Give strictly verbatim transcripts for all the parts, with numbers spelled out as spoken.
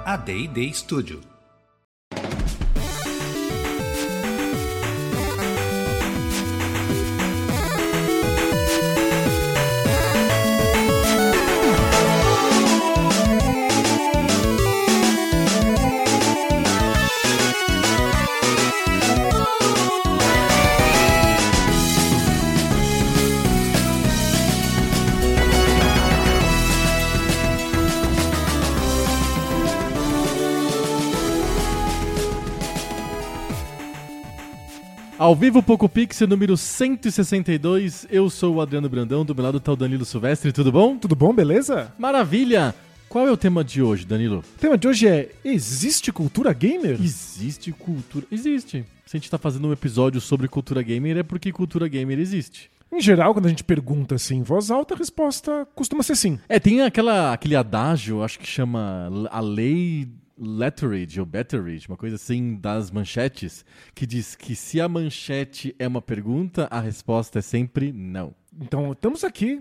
A D e D Studio. Ao vivo, Poco Pixel, número cento e sessenta e dois, eu sou o Adriano Brandão, do meu lado tá o Danilo Silvestre, tudo bom? Tudo bom, beleza? Maravilha! Qual é o tema de hoje, Danilo? O tema de hoje é, existe cultura gamer? Existe cultura... Existe. Se a gente tá fazendo um episódio sobre cultura gamer, é porque cultura gamer existe. Em geral, quando a gente pergunta assim em voz alta, a resposta costuma ser sim. É, tem aquela, aquele adágio, acho que chama a lei... Letteridge ou Betteridge, uma coisa assim das manchetes, que diz que se a manchete é uma pergunta, a resposta é sempre não. Então, estamos aqui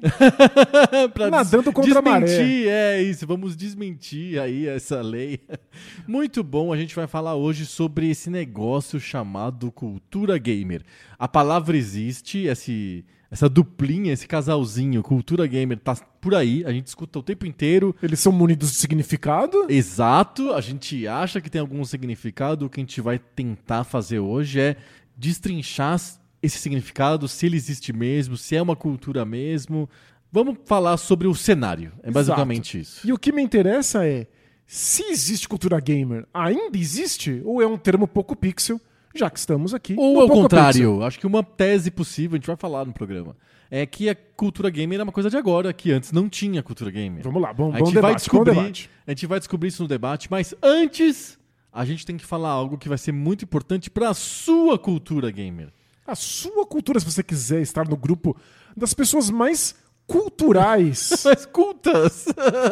pra nadando des- contra a maré. Desmentir, é isso, vamos desmentir aí essa lei. Muito bom, a gente vai falar hoje sobre esse negócio chamado cultura gamer. A palavra existe, esse... Essa duplinha, esse casalzinho, cultura gamer, tá por aí, a gente escuta o tempo inteiro. Eles são munidos de significado? Exato, a gente acha que tem algum significado. O que a gente vai tentar fazer hoje é destrinchar esse significado, se ele existe mesmo, se é uma cultura mesmo. Vamos falar sobre o cenário, é basicamente Exato. isso. E o que me interessa é, se existe cultura gamer, ainda existe? Ou é um termo pouco pixel? Já que estamos aqui. Ou ao contrário, pixel. Acho que uma tese possível, a gente vai falar no programa, é que a cultura gamer é uma coisa de agora, que antes não tinha cultura gamer. Vamos lá, bom, a bom gente debate, vai descobrir, bom debate. A gente vai descobrir isso no debate, mas antes a gente tem que falar algo que vai ser muito importante para a sua cultura gamer. A sua cultura, se você quiser estar no grupo das pessoas mais culturais, mais cultas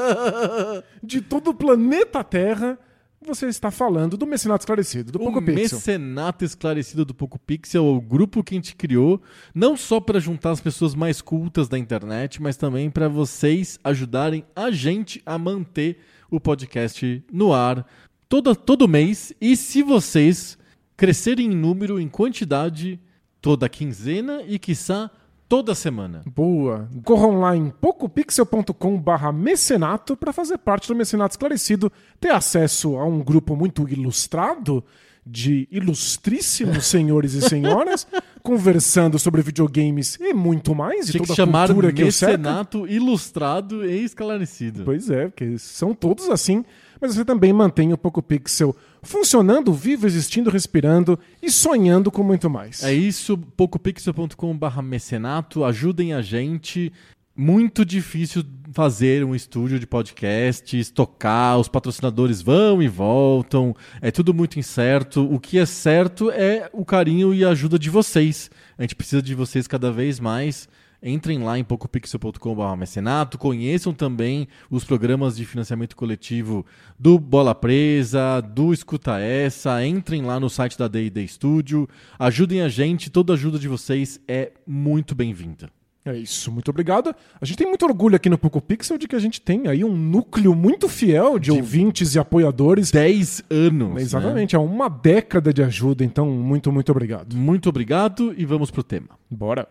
de todo o planeta Terra, você está falando do Mecenato Esclarecido, do Poco o Pixel. O Mecenato Esclarecido do Poco Pixel, o grupo que a gente criou, não só para juntar as pessoas mais cultas da internet, mas também para vocês ajudarem a gente a manter o podcast no ar todo, todo mês. E se vocês crescerem em número, em quantidade, toda quinzena e, quiçá, toda semana. Boa. Corram lá em pocopixel ponto com barra mecenato para fazer parte do Mecenato Esclarecido, ter acesso a um grupo muito ilustrado de ilustríssimos senhores e senhoras conversando sobre videogames e muito mais. Tinha e toda que chamar a cultura que eu Mecenato Ilustrado e Esclarecido. Pois é, porque são todos assim, mas você também mantém o Poco Pixel funcionando, vivo, existindo, respirando e sonhando com muito mais. É isso, pocopixel ponto com barra mecenato, ajudem a gente. Muito difícil fazer um estúdio de podcasts, tocar, os patrocinadores vão e voltam, é tudo muito incerto. O que é certo é o carinho e a ajuda de vocês. A gente precisa de vocês cada vez mais. Entrem lá em pocopixel ponto com barra mecenato, conheçam também os programas de financiamento coletivo do Bola Presa, do Escuta Essa, entrem lá no site da D e D Studio, ajudem a gente, toda ajuda de vocês é muito bem-vinda. É isso, muito obrigado. A gente tem muito orgulho aqui no Poco Pixel de que a gente tem aí um núcleo muito fiel de, de ouvintes e apoiadores. dez anos. Exatamente, né? É uma década de ajuda, então muito, muito obrigado. Muito obrigado e vamos pro tema. Bora.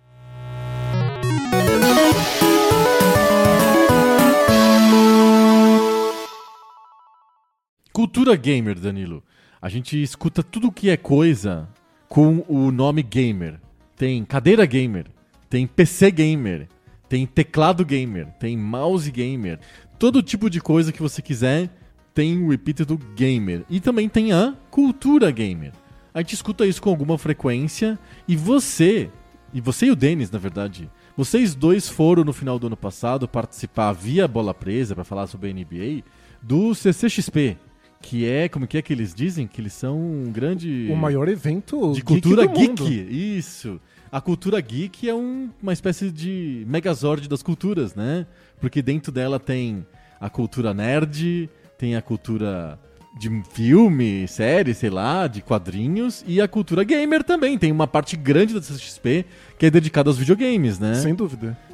Cultura gamer, Danilo. A gente escuta tudo que é coisa com o nome gamer. Tem cadeira gamer, tem P C gamer, tem teclado gamer, tem mouse gamer. Todo tipo de coisa que você quiser tem o epíteto gamer. E também tem a cultura gamer. A gente escuta isso com alguma frequência e você, e você e o Denis, na verdade, vocês dois foram no final do ano passado participar via Bola Presa para falar sobre a N B A do C C X P. Que é, como que é que eles dizem? Que eles são um grande... O maior evento de cultura geek. Do geek. mundo. Isso. A cultura geek é um, uma espécie de megazord das culturas, né? Porque dentro dela tem a cultura nerd, tem a cultura de filme, série, sei lá, de quadrinhos, e a cultura gamer também. Tem uma parte grande da C C X P que é dedicada aos videogames, né? Sem dúvida.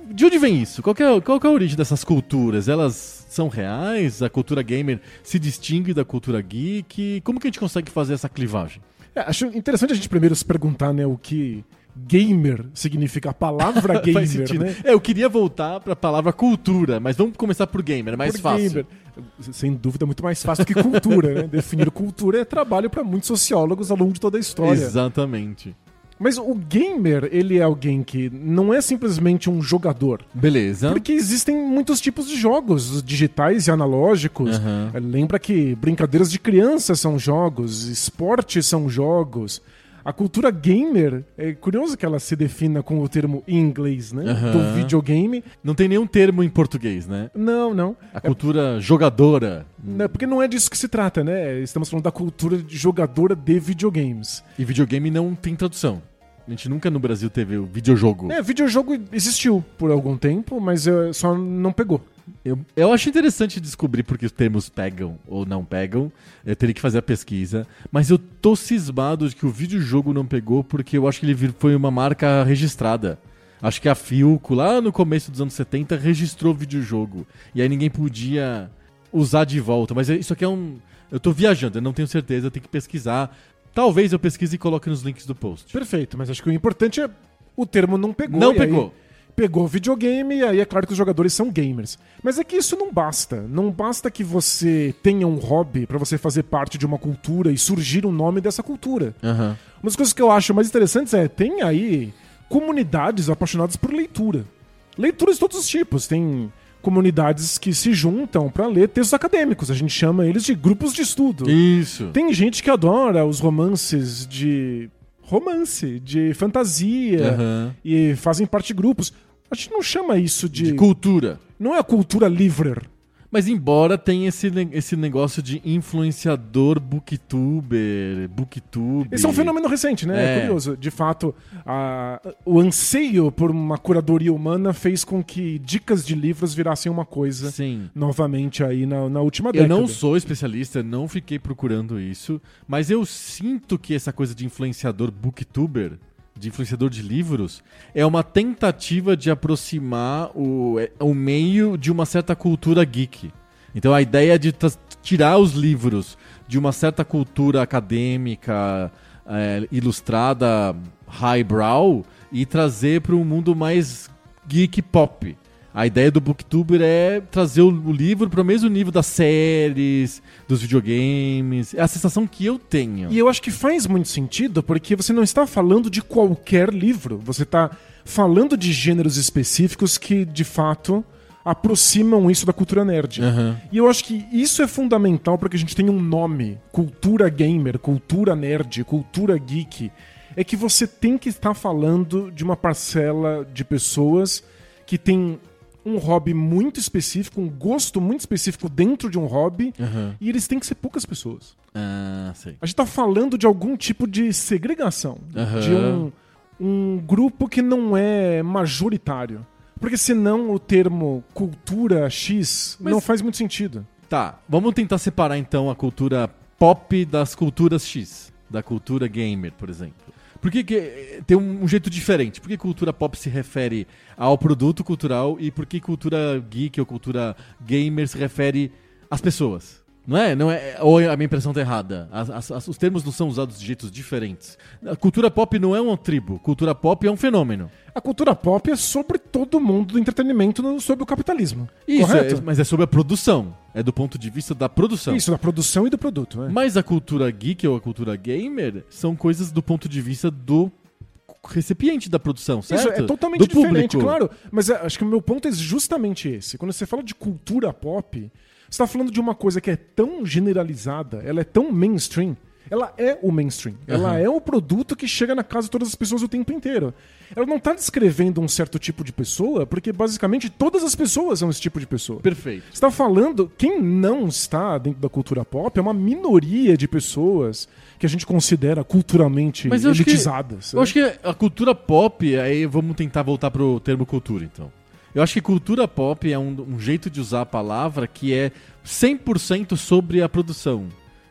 de onde vem isso? Qual que, é, qual que é a origem dessas culturas? Elas são reais? A cultura gamer se distingue da cultura geek? Como que a gente consegue fazer essa clivagem? É, acho interessante a gente primeiro se perguntar, né, o que gamer significa, a palavra gamer, né? É, eu queria voltar para a palavra cultura, mas vamos começar por gamer, é mais por fácil. Gamer. Sem dúvida, muito mais fácil do que cultura, né? Definir cultura é trabalho para muitos sociólogos ao longo de toda a história. Exatamente. Mas o gamer, ele é alguém que não é simplesmente um jogador. Beleza. Porque existem muitos tipos de jogos, digitais e analógicos. Uhum. Lembra que brincadeiras de criança são jogos, esportes são jogos. A cultura gamer, é curioso que ela se defina com o termo em inglês, né? Uhum. Do videogame. Não tem nenhum termo em português, né? Não, não. A cultura é... jogadora. Não, porque não é disso que se trata, né? Estamos falando da cultura jogadora de videogames. E videogame não tem tradução. A gente nunca no Brasil teve o videojogo. É, videojogo existiu por algum tempo, mas uh, só não pegou. Eu, eu acho interessante descobrir porque os termos pegam ou não pegam. Eu teria que fazer a pesquisa. Mas eu tô cismado de que o videojogo não pegou porque eu acho que ele foi uma marca registrada. Acho que a Philco, lá no começo dos anos setenta, registrou o videojogo. E aí ninguém podia usar de volta. Mas isso aqui é um... Eu tô viajando, eu não tenho certeza, eu tenho que pesquisar. Talvez eu pesquise e coloque nos links do post. Perfeito, mas acho que o importante é o termo não pegou. Não pegou. Aí... Pegou o videogame e aí é claro que os jogadores são gamers. Mas é que isso não basta. Não basta que você tenha um hobby pra você fazer parte de uma cultura e surgir um nome dessa cultura. Uhum. Uma das coisas que eu acho mais interessantes é, tem aí comunidades apaixonadas por leitura. Leituras de todos os tipos. Tem comunidades que se juntam pra ler textos acadêmicos. A gente chama eles de grupos de estudo. Isso. Tem gente que adora os romances de... romance, de fantasia, uhum. e fazem parte de grupos. A gente não chama isso de... De cultura. Não é a cultura livre. Mas embora tenha esse, esse negócio de influenciador, booktuber, booktube... Esse é um fenômeno recente, né? É, é curioso. De fato, a, o anseio por uma curadoria humana fez com que dicas de livros virassem uma coisa. Sim. Novamente aí na, na última década. Eu não sou especialista, não fiquei procurando isso, mas eu sinto que essa coisa de influenciador booktuber, de influenciador de livros, é uma tentativa de aproximar o, o meio de uma certa cultura geek. Então a ideia de t- tirar os livros de uma certa cultura acadêmica, é, ilustrada, highbrow, e trazer para um mundo mais geek pop. A ideia do booktuber é trazer o, o livro para o mesmo nível das séries, dos videogames. É a sensação que eu tenho. E eu acho que faz muito sentido, porque você não está falando de qualquer livro. Você está falando de gêneros específicos que, de fato, aproximam isso da cultura nerd. Uhum. E eu acho que isso é fundamental para que a gente tenha um nome. Cultura gamer, cultura nerd, cultura geek. É que você tem que estar falando de uma parcela de pessoas que tem um hobby muito específico, um gosto muito específico dentro de um hobby, uhum. e eles têm que ser poucas pessoas. Ah, sei. A gente tá falando de algum tipo de segregação, uhum. de um, um grupo que não é majoritário. Porque senão o termo cultura X Mas... não faz muito sentido. Tá, vamos tentar separar então a cultura pop das culturas X, da cultura gamer, por exemplo. Por que, que tem um, um jeito diferente? Por que cultura pop se refere ao produto cultural e por que cultura geek ou cultura gamer se refere às pessoas? Não é? Não é? Ou a minha impressão tá errada? As, as, os termos não são usados de jeitos diferentes. A cultura pop não é uma tribo. Cultura pop é um fenômeno. A cultura pop é sobre todo mundo do entretenimento, no, sobre o capitalismo. Isso, correto? É, mas é sobre a produção. É do ponto de vista da produção. Isso, da produção e do produto. É. Mas a cultura geek ou a cultura gamer são coisas do ponto de vista do recipiente da produção, certo? Isso, é totalmente do diferente, público. claro. Mas é, acho que o meu ponto é justamente esse. Quando você fala de cultura pop, você está falando de uma coisa que é tão generalizada, ela é tão mainstream. Ela é o mainstream. Uhum. Ela é o produto que chega na casa de todas as pessoas o tempo inteiro. Ela não está descrevendo um certo tipo de pessoa, porque basicamente todas as pessoas são esse tipo de pessoa. Perfeito. Você está falando, quem não está dentro da cultura pop é uma minoria de pessoas que a gente considera culturalmente Mas eu elitizadas. Acho que, eu acho que a cultura pop, aí vamos tentar voltar pro termo cultura, então. Eu acho que cultura pop é um, um jeito de usar a palavra que é cem por cento sobre a produção.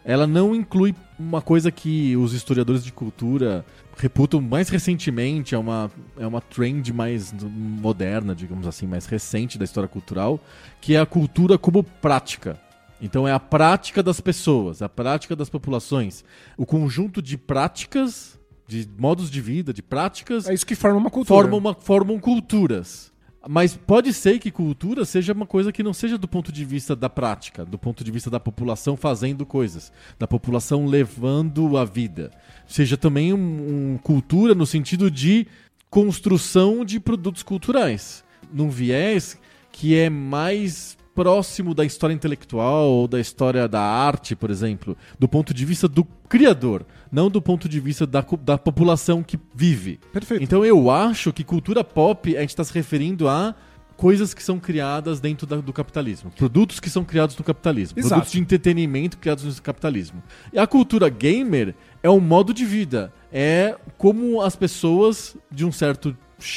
ela não inclui uma coisa que os historiadores de cultura reputam mais recentemente, é uma, é uma trend mais moderna, digamos assim, mais recente da história cultural, que é a cultura como prática. Então é a prática das pessoas, a prática das populações, o conjunto de práticas, de modos de vida, de práticas... É isso que forma uma cultura. Formam, uma, formam culturas. Mas pode ser que cultura seja uma coisa que não seja do ponto de vista da prática, do ponto de vista da população fazendo coisas, da população levando a vida. Seja também um, um cultura no sentido de construção de produtos culturais, num viés que é mais próximo da história intelectual ou da história da arte, por exemplo, do ponto de vista do criador, não do ponto de vista da, da população que vive. Perfeito. Então eu acho que cultura pop, a gente está se referindo a coisas que são criadas dentro da, do capitalismo. Produtos que são criados no capitalismo. Exato. Produtos de entretenimento criados no capitalismo. E a cultura gamer é um modo de vida. É como as pessoas de um certo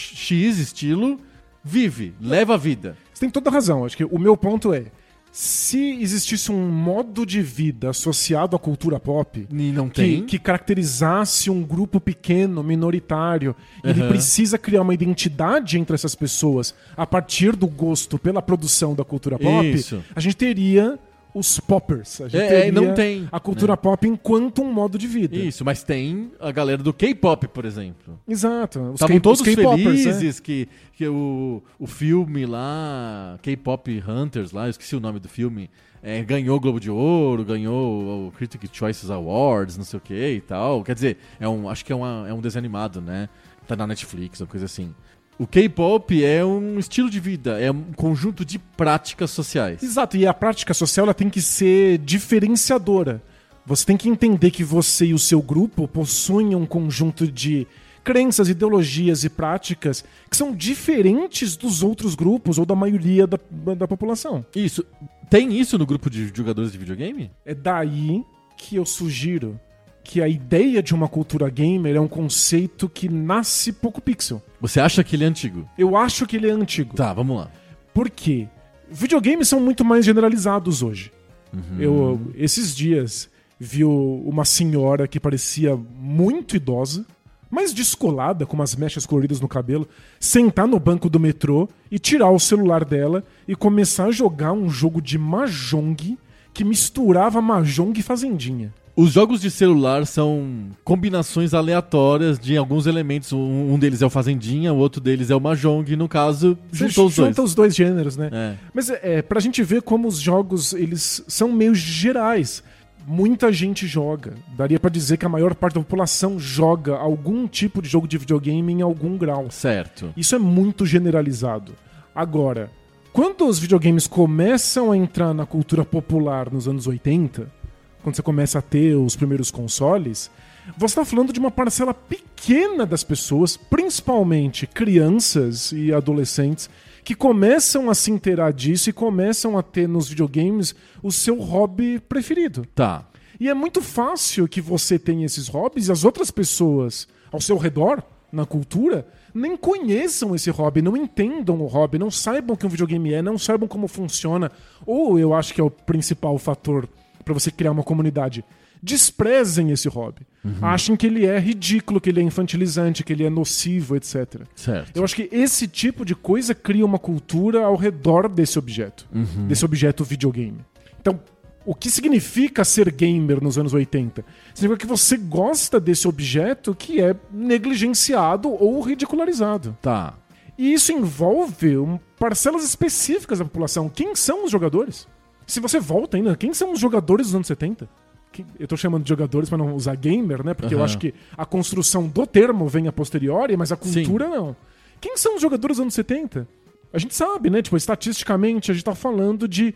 X estilo vive, leva a vida. Você tem toda a razão. Acho que o meu ponto é, se existisse um modo de vida associado à cultura pop, E não que, tem. que caracterizasse um grupo pequeno, minoritário, e ele Uhum. precisa criar uma identidade entre essas pessoas a partir do gosto pela produção da cultura pop, Isso. a gente teria os poppers. A gente É, teria é, não tem, a cultura né? pop enquanto um modo de vida. Isso, mas tem a galera do K-pop, por exemplo. Exato. Os Estavam K- todos os K-poppers, né? felizes que, que o, o filme lá, K-Pop Hunters lá, eu esqueci o nome do filme, é, ganhou o Globo de Ouro, ganhou o Critics' Choice Awards, não sei o que e tal. Quer dizer, é um, acho que é, uma, é um desenho animado, né? Tá na Netflix, uma coisa assim. O K-pop é um estilo de vida, é um conjunto de práticas sociais. Exato, e a prática social ela tem que ser diferenciadora. Você tem que entender que você e o seu grupo possuem um conjunto de crenças, ideologias e práticas que são diferentes dos outros grupos ou da maioria da, da população. Isso. Tem isso no grupo de jogadores de videogame? É daí que eu sugiro que a ideia de uma cultura gamer é um conceito que nasce pouco pixel. Você acha que ele é antigo? Eu acho que ele é antigo. Tá, vamos lá. Por quê? Videogames são muito mais generalizados hoje. Uhum. Eu, esses dias, vi uma senhora que parecia muito idosa, mas descolada, com umas mechas coloridas no cabelo, sentar no banco do metrô e tirar o celular dela e começar a jogar um jogo de Mahjong que misturava Mahjong e Fazendinha. Os jogos de celular são combinações aleatórias de alguns elementos. Um, um deles é o Fazendinha, o outro deles é o Mahjong, e no caso, juntou os dois. Junta os dois gêneros, né? É. Mas é, pra gente ver como os jogos, eles são meio gerais. Muita gente joga. Daria pra dizer que a maior parte da população joga algum tipo de jogo de videogame em algum grau. Certo. Isso é muito generalizado. Agora, quando os videogames começam a entrar na cultura popular nos anos oitenta, quando você começa a ter os primeiros consoles, você está falando de uma parcela pequena das pessoas, principalmente crianças e adolescentes, que começam a se inteirar disso e começam a ter nos videogames o seu hobby preferido. Tá. E é muito fácil que você tenha esses hobbies e as outras pessoas ao seu redor, na cultura, nem conheçam esse hobby, não entendam o hobby, não saibam o que um videogame é, não saibam como funciona. Ou eu acho que é o principal fator para você criar uma comunidade. Desprezem esse hobby. Uhum. Achem que ele é ridículo, que ele é infantilizante, que ele é nocivo, etcétera. Certo. Eu acho que esse tipo de coisa cria uma cultura ao redor desse objeto. Uhum. Desse objeto videogame. Então, o que significa ser gamer nos anos oitenta? Significa que você gosta desse objeto que é negligenciado ou ridicularizado. Tá. E isso envolve um, parcelas específicas da população. Quem são os jogadores? Se você volta ainda, quem são os jogadores dos anos setenta? Eu tô chamando de jogadores para não usar gamer, né? Porque uhum. eu acho que a construção do termo vem a posteriori, mas a cultura Sim. não. Quem são os jogadores dos anos setenta? A gente sabe, né? Tipo, estatisticamente, a gente tá falando de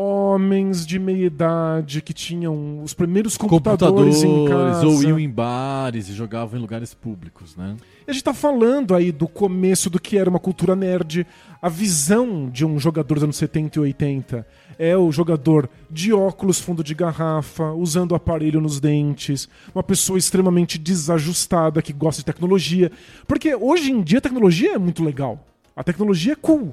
homens de meia idade que tinham os primeiros computadores, computadores em casa. Ou iam em bares e jogavam em lugares públicos, né? E a gente tá falando aí do começo do que era uma cultura nerd. A visão de um jogador dos anos setenta e oitenta é o jogador de óculos fundo de garrafa, usando aparelho nos dentes, uma pessoa extremamente desajustada que gosta de tecnologia. Porque hoje em dia a tecnologia é muito legal. A tecnologia é cool.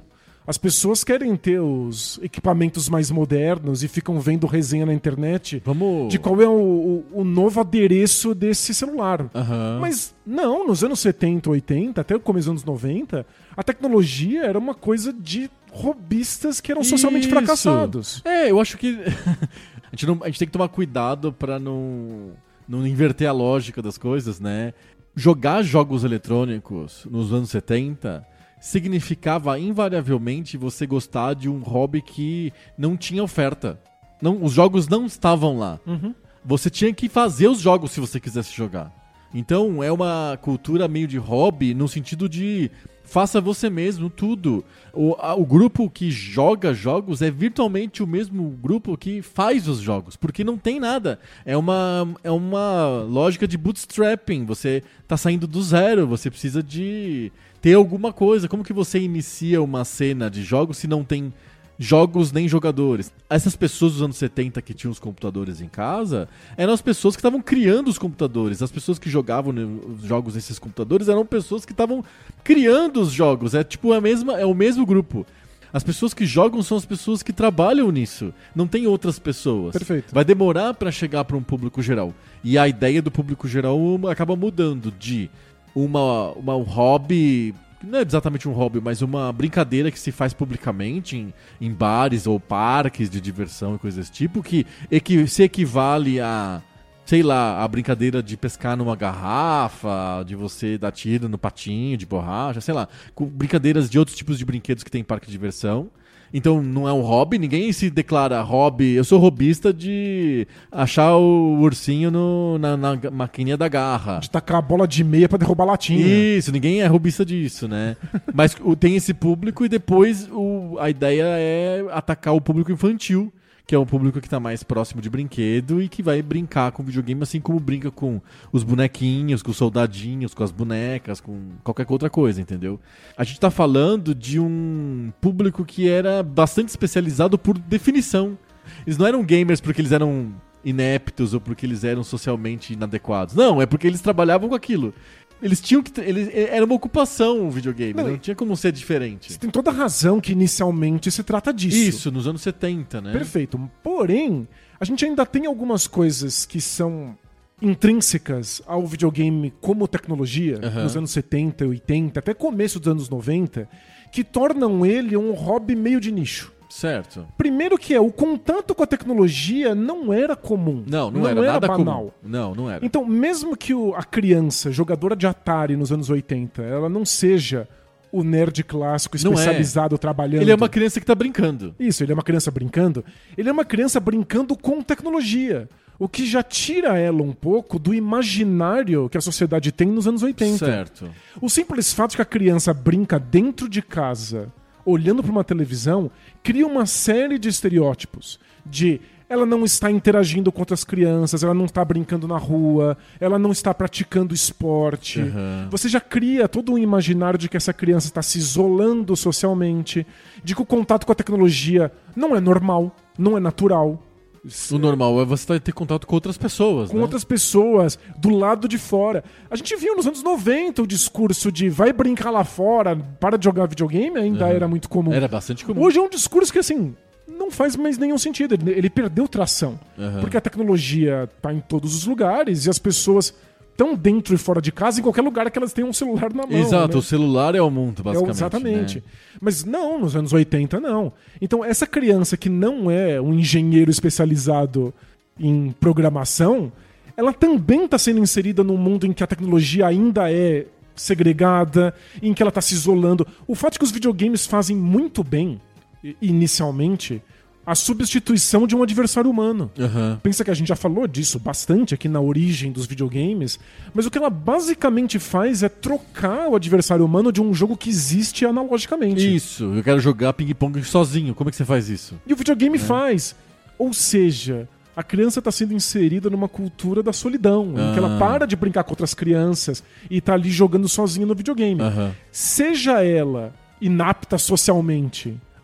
As pessoas querem ter os equipamentos mais modernos e ficam vendo resenha na internet Vamos... de qual é o, o, o novo adereço desse celular. Uhum. Mas não, nos anos setenta, oitenta, até o começo dos anos noventa, a tecnologia era uma coisa de robistas que eram socialmente Isso. fracassados. É, eu acho que a, gente não, a gente tem que tomar cuidado pra não, não inverter a lógica das coisas, né? Jogar jogos eletrônicos nos anos setenta... significava invariavelmente você gostar de um hobby que não tinha oferta. Não, os jogos não estavam lá. Uhum. Você tinha que fazer os jogos se você quisesse jogar. Então é uma cultura meio de hobby no sentido de faça você mesmo tudo. O, a, o grupo que joga jogos é virtualmente o mesmo grupo que faz os jogos, porque não tem nada. É uma, é uma lógica de bootstrapping. Você tá saindo do zero, você precisa de ter alguma coisa. Como que você inicia uma cena de jogos se não tem jogos nem jogadores? Essas pessoas dos anos setenta que tinham os computadores em casa eram as pessoas que estavam criando os computadores. As pessoas que jogavam os jogos nesses computadores eram pessoas que estavam criando os jogos. É tipo a mesma, é o mesmo grupo. As pessoas que jogam são as pessoas que trabalham nisso. Não tem outras pessoas. Perfeito. Vai demorar para chegar para um público geral. E a ideia do público geral acaba mudando de uma, uma um hobby, não é exatamente um hobby, mas uma brincadeira que se faz publicamente em, em bares ou parques de diversão e coisas desse tipo, que equi, se equivale a, sei lá, a brincadeira de pescar numa garrafa, de você dar tiro no patinho de borracha, sei lá, com brincadeiras de outros tipos de brinquedos que tem em parque de diversão. Então não é um hobby, ninguém se declara hobby. Eu sou hobbyista de achar o ursinho no, na, na maquininha da garra. De tacar a bola de meia pra derrubar a latinha. Isso, ninguém é hobbyista disso, né? Mas o, tem esse público e depois o, a ideia é atacar o público infantil, que é um público que tá mais próximo de brinquedo e que vai brincar com videogame assim como brinca com os bonequinhos, com os soldadinhos, com as bonecas, com qualquer outra coisa, entendeu? A gente tá falando de um público que era bastante especializado por definição. Eles não eram gamers porque eles eram ineptos ou porque eles eram socialmente inadequados. Não, é porque eles trabalhavam com aquilo. Eles tinham que. Eles, era uma ocupação o videogame, não, não tinha como ser diferente. Você tem toda a razão que inicialmente se trata disso. Isso, nos anos setenta, né? Perfeito. Porém, a gente ainda tem algumas coisas que são intrínsecas ao videogame como tecnologia, uhum. nos anos setenta, oitenta, até começo dos anos noventa, que tornam ele um hobby meio de nicho. Certo. Primeiro que é, o contato com a tecnologia não era comum. Não, não, não era, era nada banal. Comum. Não, não era. Então, mesmo que o, a criança, jogadora de Atari nos anos oitenta, ela não seja o nerd clássico especializado é. trabalhando... Ele é uma criança que tá brincando. Isso, ele é uma criança brincando. Ele é uma criança brincando com tecnologia. O que já tira ela um pouco do imaginário que a sociedade tem nos anos oitenta. Certo. O simples fato de que a criança brinca dentro de casa, olhando para uma televisão, cria uma série de estereótipos. De ela não está interagindo com outras crianças, ela não está brincando na rua, ela não está praticando esporte. Uhum. Você já cria todo um imaginário de que essa criança está se isolando socialmente, de que o contato com a tecnologia não é normal, não é natural. O normal é você ter contato com outras pessoas, Com né? outras pessoas, do lado de fora. A gente viu nos anos noventa o discurso de vai brincar lá fora, para de jogar videogame, ainda uhum. era muito comum. Era bastante comum. Hoje é um discurso que, assim, não faz mais nenhum sentido. Ele, ele perdeu tração. Uhum. Porque a tecnologia tá em todos os lugares e as pessoas estão dentro e fora de casa, em qualquer lugar que elas tenham um celular na mão. Exato, né? O celular é o mundo, basicamente. É, exatamente. Né? Mas não, nos anos oitenta, não. Então, essa criança que não é um engenheiro especializado em programação, ela também está sendo inserida num mundo em que a tecnologia ainda é segregada, em que ela está se isolando. O fato é que os videogames fazem muito bem, inicialmente, a substituição de um adversário humano. Uhum. Pensa que a gente já falou disso bastante aqui na origem dos videogames, mas o que ela basicamente faz é trocar o adversário humano de um jogo que existe analogicamente. Isso, eu quero jogar ping-pong sozinho. Como é que você faz isso? E o videogame é. faz. Ou seja, a criança está sendo inserida numa cultura da solidão, ah. em que ela para de brincar com outras crianças e está ali jogando sozinha no videogame. Uhum. Seja ela inapta socialmente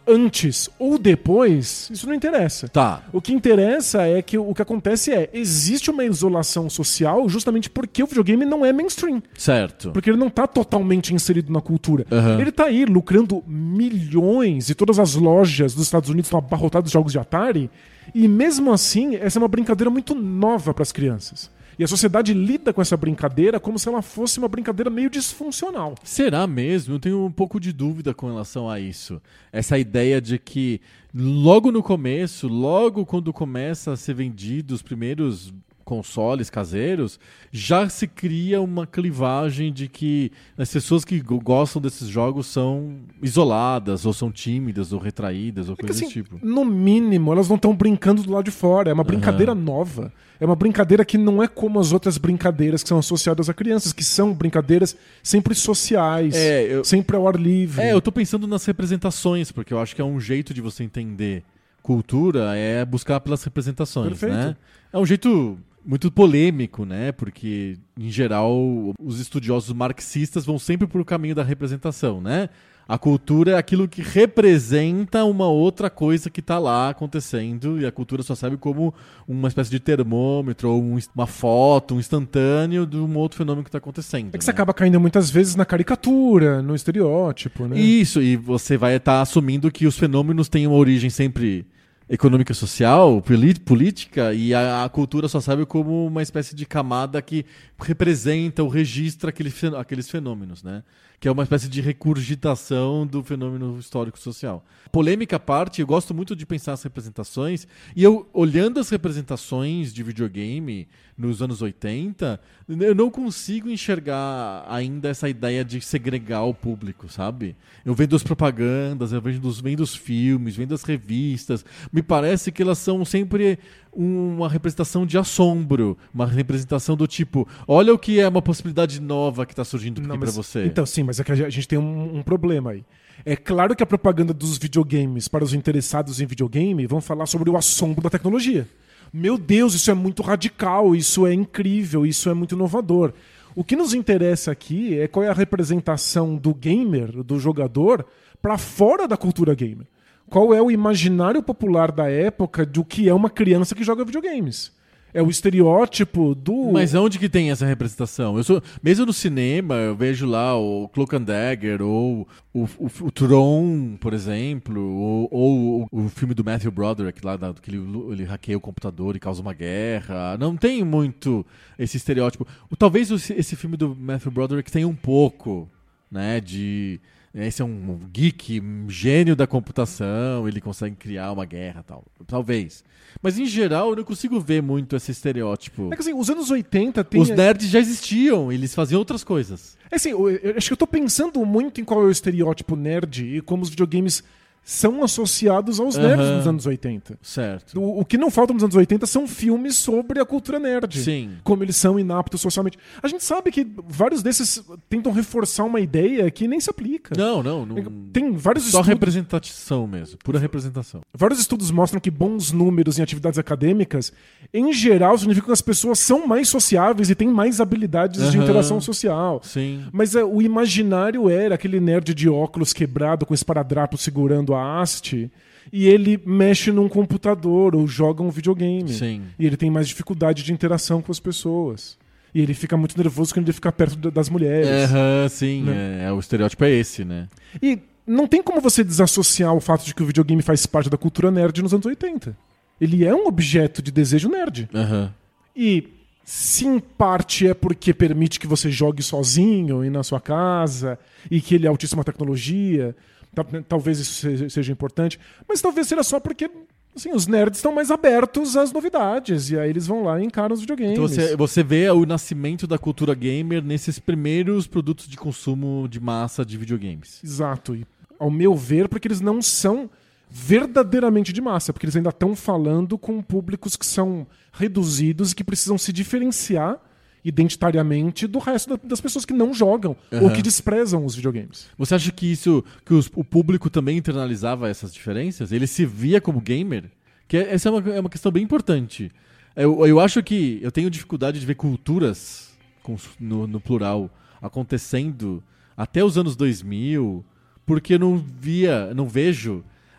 antes ou depois, isso não interessa. Tá. O que interessa é que o que acontece é, existe uma isolação social justamente porque o videogame não é mainstream. Certo. Porque ele não tá totalmente inserido na cultura. Uhum. Ele tá aí lucrando milhões e todas as lojas dos Estados Unidos estão abarrotadas de jogos de Atari. E mesmo assim, essa é uma brincadeira muito nova para as crianças. E a sociedade lida com essa brincadeira como se ela fosse uma brincadeira meio disfuncional. Será mesmo? Eu tenho um pouco de dúvida com relação a isso. Essa ideia de que logo no começo, logo quando começa a ser vendido os primeiros consoles caseiros, já se cria uma clivagem de que as pessoas que gostam desses jogos são isoladas, ou são tímidas, ou retraídas, ou É que, coisa assim, desse tipo. no mínimo, elas não estão brincando do lado de fora. É uma brincadeira uhum. nova. É uma brincadeira que não é como as outras brincadeiras que são associadas a crianças, que são brincadeiras sempre sociais, é, eu... sempre ao ar livre. É, eu tô pensando nas representações, porque eu acho que é um jeito de você entender cultura, é buscar pelas representações, Perfeito. Né? É um jeito muito polêmico, né? Porque, em geral, os estudiosos marxistas vão sempre pro caminho da representação, né? A cultura é aquilo que representa uma outra coisa que está lá acontecendo, e a cultura só serve como uma espécie de termômetro, ou um, uma foto, um instantâneo de um outro fenômeno que está acontecendo. É que né? você acaba caindo muitas vezes na caricatura, no estereótipo, né? Isso, e você vai estar tá assumindo que os fenômenos têm uma origem sempre econômica, social, política, e a, a cultura só serve como uma espécie de camada que representa ou registra aquele, aqueles fenômenos, né? Que é uma espécie de recurgitação do fenômeno histórico-social. Polêmica à parte, eu gosto muito de pensar as representações, e eu, olhando as representações de videogame nos anos oitenta, eu não consigo enxergar ainda essa ideia de segregar o público, sabe? Eu vendo as propagandas, eu vendo os, vendo os filmes, vendo as revistas, me parece que elas são sempre uma representação de assombro, uma representação do tipo, olha o que é uma possibilidade nova que está surgindo aqui para você. Então, sim, mas é que a gente tem um, um problema aí. É claro que a propaganda dos videogames para os interessados em videogame vão falar sobre o assombro da tecnologia. Meu Deus, isso é muito radical, isso é incrível, isso é muito inovador. O que nos interessa aqui é qual é a representação do gamer, do jogador, para fora da cultura gamer. Qual é o imaginário popular da época do que é uma criança que joga videogames? É o estereótipo do... Mas onde que tem essa representação? Eu sou, mesmo no cinema, eu vejo lá o Cloak and Dagger, ou o, o, o Tron, por exemplo, ou, ou o, o filme do Matthew Broderick, lá da, que ele, ele hackeia o computador e causa uma guerra. Não tem muito esse estereótipo. Talvez esse filme do Matthew Broderick tenha um pouco, né, de... Esse é um geek, um gênio da computação, ele consegue criar uma guerra, tal. Talvez. Mas, em geral, eu não consigo ver muito esse estereótipo. É que, assim, os anos oitenta... Tem... Os nerds já existiam, eles faziam outras coisas. É assim, eu, eu acho que eu tô pensando muito em qual é o estereótipo nerd e como os videogames são associados aos Uhum. nerds nos anos oitenta. Certo. O, o que não falta nos anos oitenta são filmes sobre a cultura nerd. Sim. Como eles são inaptos socialmente. A gente sabe que vários desses tentam reforçar uma ideia que nem se aplica. Não, não. não... Tem vários Só estudos... representação mesmo, pura representação. Vários estudos mostram que bons números em atividades acadêmicas, em geral, significam que as pessoas são mais sociáveis e têm mais habilidades Uhum. de interação social. Sim. Mas é, o imaginário era aquele nerd de óculos quebrado com esparadrapo segurando a haste, e ele mexe num computador ou joga um videogame. Sim. E ele tem mais dificuldade de interação com as pessoas. E ele fica muito nervoso quando ele fica perto das mulheres. Uhum, sim, Né? é, é, o estereótipo é esse, né? E não tem como você desassociar o fato de que o videogame faz parte da cultura nerd nos anos oitenta. Ele é um objeto de desejo nerd. Uhum. E se em parte é porque permite que você jogue sozinho e na sua casa, e que ele é altíssima tecnologia, talvez isso seja importante, mas talvez seja só porque assim, os nerds estão mais abertos às novidades, e aí eles vão lá e encaram os videogames. Então você, você vê o nascimento da cultura gamer nesses primeiros produtos de consumo de massa de videogames. Exato. E, ao meu ver, porque eles não são verdadeiramente de massa, porque eles ainda estão falando com públicos que são reduzidos e que precisam se diferenciar identitariamente do resto das pessoas que não jogam uhum. ou que desprezam os videogames. Você acha que isso que os, o público também internalizava essas diferenças? Ele se via como gamer? Que é, essa é uma, é uma questão bem importante. Eu, eu acho que eu tenho dificuldade de ver culturas, com, no, no plural, acontecendo até os anos dois mil, porque eu não via, não vejo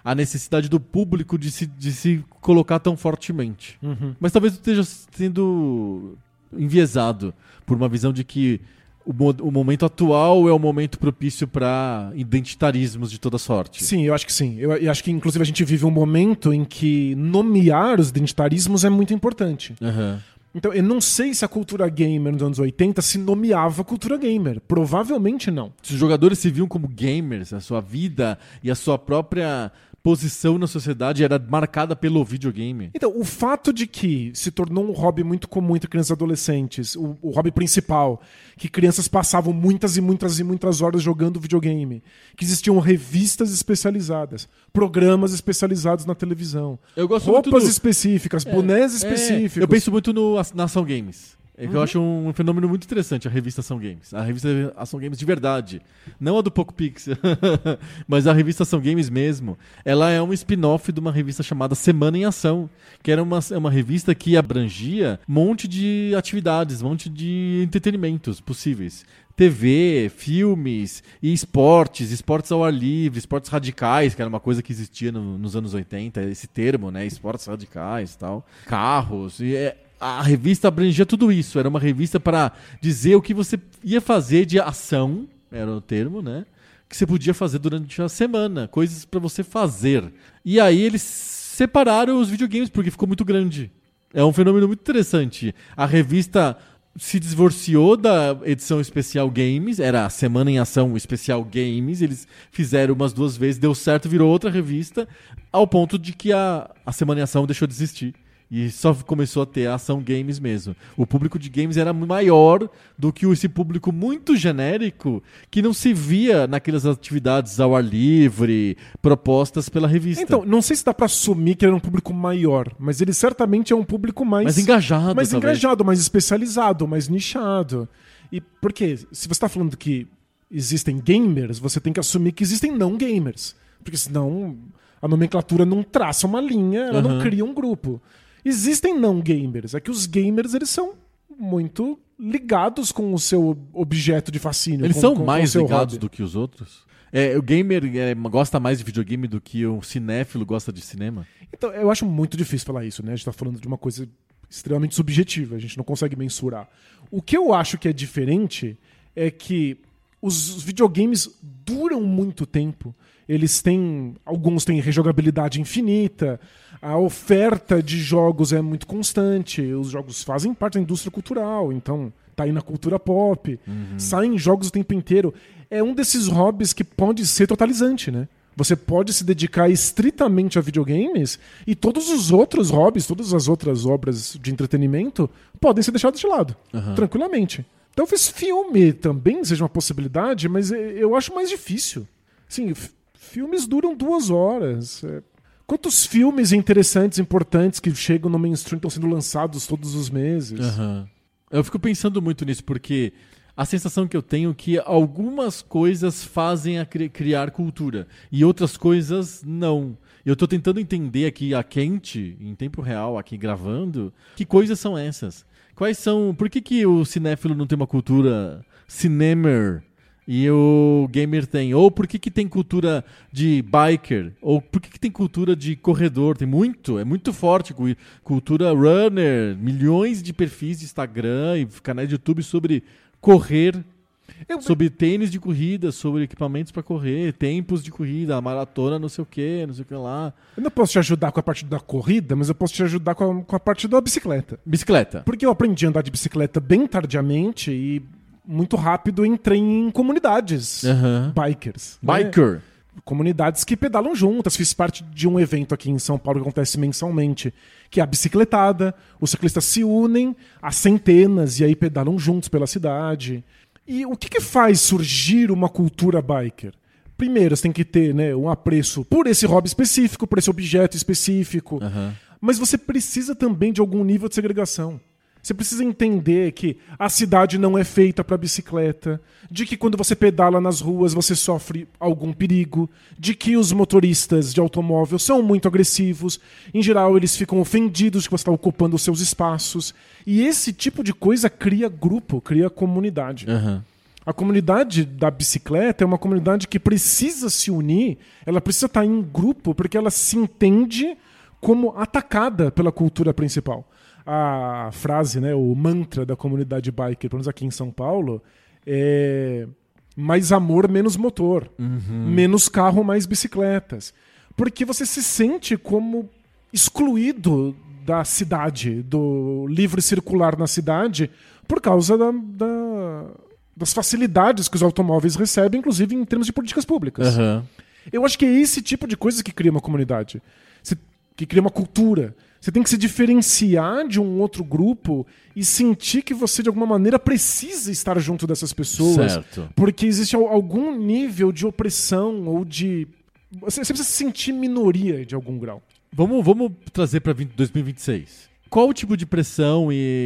a necessidade do público de se, de se colocar tão fortemente. Uhum. Mas talvez esteja sendo enviesado por uma visão de que o, mo- o momento atual é o momento propício para identitarismos de toda sorte. Sim, eu acho que sim. Eu, eu acho que, inclusive, a gente vive um momento em que nomear os identitarismos é muito importante. Aham. Então, eu não sei se a cultura gamer nos anos oitenta se nomeava cultura gamer. Provavelmente não. Se os jogadores se viam como gamers, a sua vida e a sua própria posição na sociedade era marcada pelo videogame. Então, o fato de que se tornou um hobby muito comum entre crianças e adolescentes, o, o hobby principal, que crianças passavam muitas e muitas e muitas horas jogando videogame, que existiam revistas especializadas, programas especializados na televisão, Eu gosto roupas muito do... específicas, bonés específicos. É, eu penso muito no, na Ação Games. É que Uhum. eu acho um fenômeno muito interessante a revista Ação Games. A revista Ação Games de verdade. Não a do Poco Pixel, mas a revista Ação Games mesmo. Ela é um spin-off de uma revista chamada Semana em Ação, que era uma, uma revista que abrangia um monte de atividades, um monte de entretenimentos possíveis. T V, filmes e esportes, esportes ao ar livre, esportes radicais, que era uma coisa que existia no- nos anos oitenta, esse termo, né? Esportes radicais e tal. Carros, e é, a revista abrangia tudo isso. Era uma revista para dizer o que você ia fazer de ação, era o termo, né? Que você podia fazer durante a semana, coisas para você fazer. E aí eles separaram os videogames porque ficou muito grande. É um fenômeno muito interessante. A revista se divorciou da edição especial Games, era a Semana em Ação especial Games, eles fizeram umas duas vezes, deu certo, virou outra revista, ao ponto de que a, a Semana em Ação deixou de existir. E só começou a ter a Ação Games mesmo. O público de games era maior do que esse público muito genérico que não se via naquelas atividades ao ar livre propostas pela revista. Então, não sei se dá pra assumir que ele era um público maior, mas ele certamente é um público mais... Mas engajado, mais talvez. engajado, mais especializado, mais nichado. E porque se você está falando que existem gamers, você tem que assumir que existem não gamers. Porque senão a nomenclatura não traça uma linha, ela não Uhum. cria um grupo. Existem não gamers, é que os gamers eles são muito ligados com o seu objeto de fascínio. Eles com, são com- com o mais seu ligados hobby. do que os outros? É, o gamer é, gosta mais de videogame do que o cinéfilo gosta de cinema? Então, eu acho muito difícil falar isso, né? A gente tá falando de uma coisa extremamente subjetiva, a gente não consegue mensurar. O que eu acho que é diferente é que os videogames duram muito tempo. Eles têm. Alguns têm rejogabilidade infinita, a oferta de jogos é muito constante, os jogos fazem parte da indústria cultural, então tá aí na cultura pop, saem jogos o tempo inteiro. É um desses hobbies que pode ser totalizante, né? Você pode se dedicar estritamente a videogames e todos os outros hobbies, todas as outras obras de entretenimento podem ser deixados de lado, Aham. tranquilamente. Talvez filme também seja uma possibilidade, mas é- eu acho mais difícil. Sim, f- filmes duram duas horas. É, Quantos filmes interessantes, importantes que chegam no mainstream estão sendo lançados todos os meses? Aham. Eu fico pensando muito nisso, porque a sensação que eu tenho é que algumas coisas fazem a cri- criar cultura e outras coisas não. Eu tô tentando entender aqui a quente, em tempo real, aqui gravando, que coisas são essas? Quais são... Por que, que o cinéfilo não tem uma cultura cinemer e o gamer tem? Ou por que, que tem cultura de biker? Ou por que, que tem cultura de corredor? Tem muito, é muito forte. cu- Cultura runner, milhões de perfis de Instagram e canais de YouTube sobre correr, Eu- sobre tênis de corrida, sobre equipamentos para correr, tempos de corrida, maratona, não sei o que, não sei o que lá. Eu não posso te ajudar com a parte da corrida, mas eu posso te ajudar com a, com a parte da bicicleta. Bicicleta. Porque eu aprendi a andar de bicicleta bem tardiamente e muito rápido entrei em comunidades Aham. bikers. né? Biker. Comunidades que pedalam juntas. Fiz parte de um evento aqui em São Paulo que acontece mensalmente, que é a bicicletada. Os ciclistas se unem a centenas e aí pedalam juntos pela cidade. E o que, que faz surgir uma cultura biker? Primeiro, você tem que ter, né, um apreço por esse hobby específico, por esse objeto específico. Aham. Mas você precisa também de algum nível de segregação. Você precisa entender que a cidade não é feita para bicicleta, de que quando você pedala nas ruas você sofre algum perigo, de que os motoristas de automóvel são muito agressivos, em geral eles ficam ofendidos de que você está ocupando os seus espaços. E esse tipo de coisa cria grupo, cria comunidade. Aham. A comunidade da bicicleta é uma comunidade que precisa se unir, ela precisa estar em grupo, porque ela se entende como atacada pela cultura principal. A frase, né, o mantra da comunidade biker, pelo menos aqui em São Paulo, é mais amor, menos motor. Uhum. Menos carro, mais bicicletas. Porque você se sente como excluído da cidade, do livre circular na cidade, por causa da, da, das facilidades que os automóveis recebem, inclusive em termos de políticas públicas. Uhum. Eu acho que é esse tipo de coisa que cria uma comunidade, que cria uma cultura. Você tem que se diferenciar de um outro grupo e sentir que você, de alguma maneira, precisa estar junto dessas pessoas. Certo. Porque existe algum nível de opressão ou de... Você precisa se sentir minoria de algum grau. Vamos, vamos trazer para dois mil e vinte e seis. Qual o tipo de pressão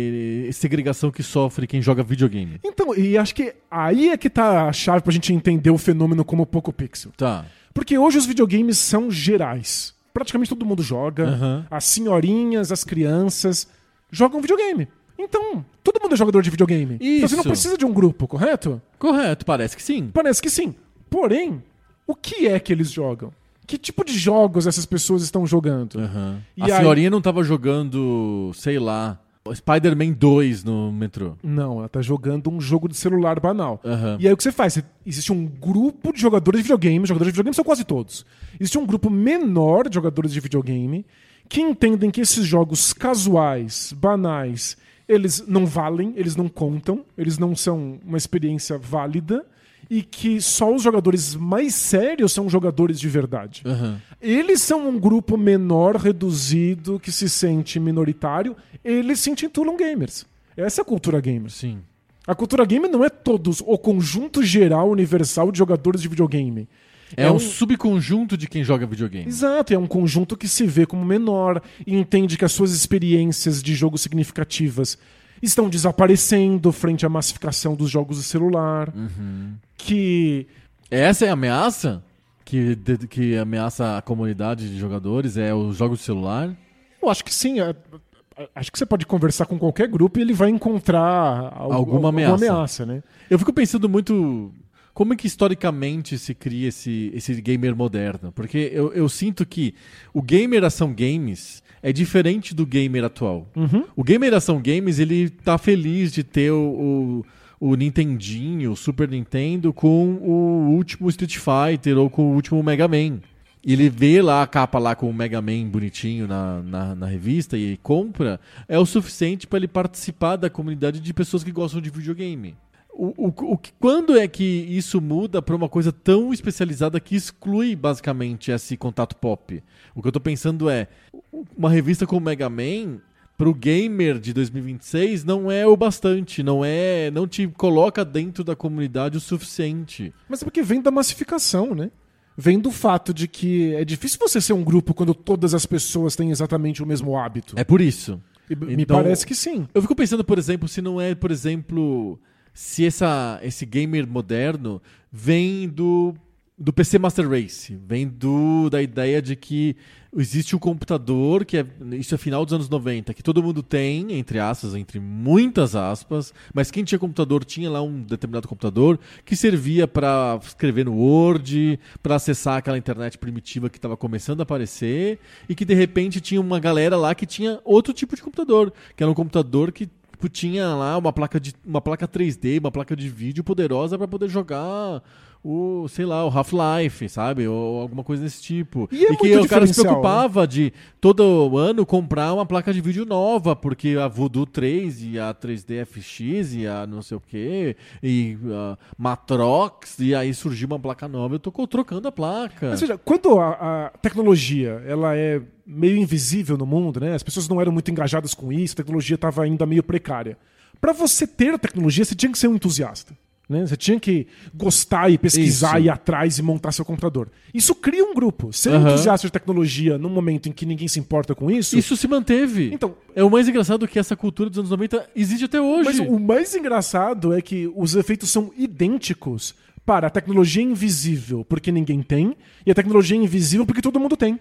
e segregação que sofre quem joga videogame? Então, e acho que aí é que tá a chave pra gente entender o fenômeno como Poco Pixel. Tá. Porque hoje os videogames são gerais. Praticamente todo mundo joga. Uhum. As senhorinhas, as crianças jogam videogame. Então, todo mundo é jogador de videogame. Isso. Então você não precisa de um grupo, correto? Correto, parece que sim. Parece que sim. Porém, o que é que eles jogam? Que tipo de jogos essas pessoas estão jogando? Uhum. E A aí... senhorinha não tava jogando, sei lá, Spider-Man dois no metrô. Não, ela tá jogando um jogo de celular banal. Uhum. E aí o que você faz? Existe um grupo de jogadores de videogame, jogadores de videogame são quase todos. Existe um grupo menor de jogadores de videogame que entendem que esses jogos casuais, banais, eles não valem, eles não contam, eles não são uma experiência válida e que só os jogadores mais sérios são jogadores de verdade. Uhum. Eles são um grupo menor, reduzido, que se sente minoritário. Eles se intitulam gamers. Essa é a cultura gamer. Sim. A cultura gamer não é todos o conjunto geral universal de jogadores de videogame. É, é um, um subconjunto de quem joga videogame. Exato, é um conjunto que se vê como menor e entende que as suas experiências de jogo significativas estão desaparecendo frente à massificação dos jogos de celular. Uhum. Que... Essa é a ameaça? Que, de, que ameaça a comunidade de jogadores? É os jogos de celular? Eu acho que sim. É, acho que você pode conversar com qualquer grupo e ele vai encontrar algum, alguma ameaça. Alguma ameaça, né? Eu fico pensando muito... Como é que historicamente se cria esse, esse gamer moderno? Porque eu, eu sinto que o gamer ação games é diferente do gamer atual. Uhum. O gamer ação games, ele tá feliz de ter o, o, o Nintendinho, o Super Nintendo com o último Street Fighter ou com o último Mega Man. E ele vê lá a capa lá com o Mega Man bonitinho na, na, na revista e compra, é o suficiente para ele participar da comunidade de pessoas que gostam de videogame. O, o, o, quando é que isso muda para uma coisa tão especializada que exclui basicamente esse contato pop? O que eu tô pensando é, uma revista como Mega Man, pro gamer de dois mil e vinte e seis, não é o bastante, não é, não te coloca dentro da comunidade o suficiente. Mas é porque vem da massificação, né? Vem do fato de que é difícil você ser um grupo quando todas as pessoas têm exatamente o mesmo hábito. É por isso. E, então, me parece que sim. Eu fico pensando, por exemplo, se não é, por exemplo... se essa, esse gamer moderno vem do, do P C Master Race, vem do, da ideia de que existe um computador, que é, isso é final dos anos noventa, que todo mundo tem, entre aspas, entre muitas aspas, mas quem tinha computador tinha lá um determinado computador que servia para escrever no Word, para acessar aquela internet primitiva que estava começando a aparecer, e que de repente tinha uma galera lá que tinha outro tipo de computador, que era um computador que tinha lá uma placa, de, uma placa três D, uma placa de vídeo poderosa para poder jogar o, sei lá, o Half-Life, sabe? Ou alguma coisa desse tipo. E, é e que o cara se preocupava, né, de todo ano comprar uma placa de vídeo nova, porque a Voodoo três e a três D F X e a não sei o que, e a Matrox, e aí surgiu uma placa nova, eu tô trocando a placa. Mas veja, quando a, a tecnologia ela é meio invisível no mundo, né? As pessoas não eram muito engajadas com isso, a tecnologia estava ainda meio precária. Para você ter a tecnologia, você tinha que ser um entusiasta. Né? Você tinha que gostar e pesquisar, isso, ir atrás e montar seu computador. Isso cria um grupo. Ser uhum. entusiasta de tecnologia num momento em que ninguém se importa com isso... Isso se manteve. Então, é o mais engraçado que essa cultura dos anos noventa existe até hoje. Mas o mais engraçado é que os efeitos são idênticos para a tecnologia invisível porque ninguém tem e a tecnologia invisível porque todo mundo tem.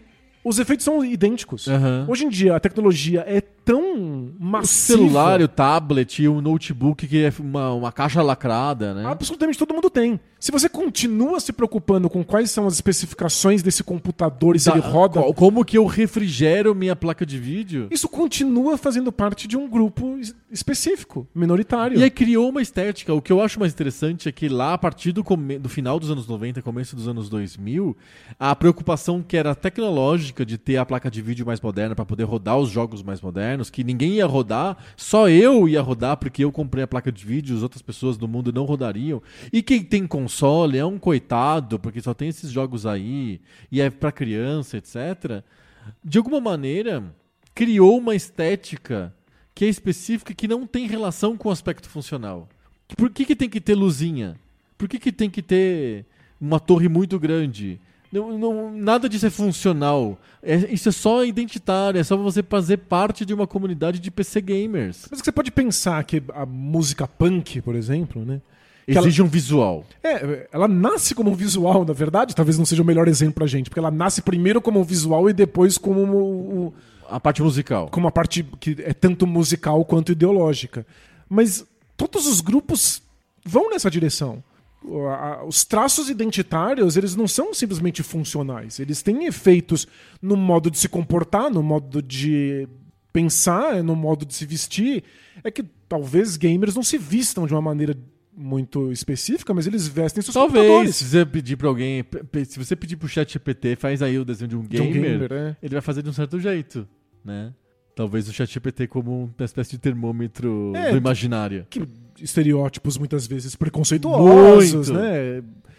Os efeitos são idênticos. Uhum. Hoje em dia, a tecnologia é tão O massiva. celular, o tablet, o notebook que é uma, uma caixa lacrada, né? Absolutamente todo mundo tem. Se você continua se preocupando com quais são as especificações desse computador e se Da- ele roda, co- Como que eu refrigero minha placa de vídeo? isso continua fazendo parte de um grupo es- específico, minoritário. E aí criou uma estética. O que eu acho mais interessante é que lá, a partir do, come- do final dos anos noventa, começo dos anos dois mil, a preocupação que era tecnológica de ter a placa de vídeo mais moderna para poder rodar os jogos mais modernos, que ninguém ia rodar, só eu ia rodar porque eu comprei a placa de vídeo, as outras pessoas do mundo não rodariam. E quem tem console é um coitado, porque só tem esses jogos aí, e é para criança, etcétera. De alguma maneira, criou uma estética que é específica e que não tem relação com o aspecto funcional. Por que, que tem que ter luzinha? Por que, que tem que ter uma torre muito grande? Não, não- nada disso é funcional. É- isso é só identitário, é só você fazer parte de uma comunidade de P C gamers. Mas você pode pensar que a música punk, por exemplo, né? Que Exige um visual. É, ela nasce como um visual, na verdade, talvez não seja o melhor exemplo pra gente, porque ela nasce primeiro como um visual e depois como, um- um- A parte musical. como uma parte que é tanto musical quanto ideológica. Mas todos os grupos vão nessa direção. O- a- Os traços identitários, eles não são simplesmente funcionais. Eles têm efeitos no modo de se comportar, no modo de pensar, no modo de se vestir. É que talvez gamers não se vistam de uma maneira muito específica, mas eles vestem seus Talvez, computadores. se você pedir pra alguém, pe- pe- se você pedir pro chat G P T, faz aí o desenho de um De um gamer, gamer, é. ele vai fazer de um certo jeito, né? Talvez o chat G P T como uma espécie de termômetro É, do imaginário. Que estereótipos muitas vezes preconceituosos, Muito. né?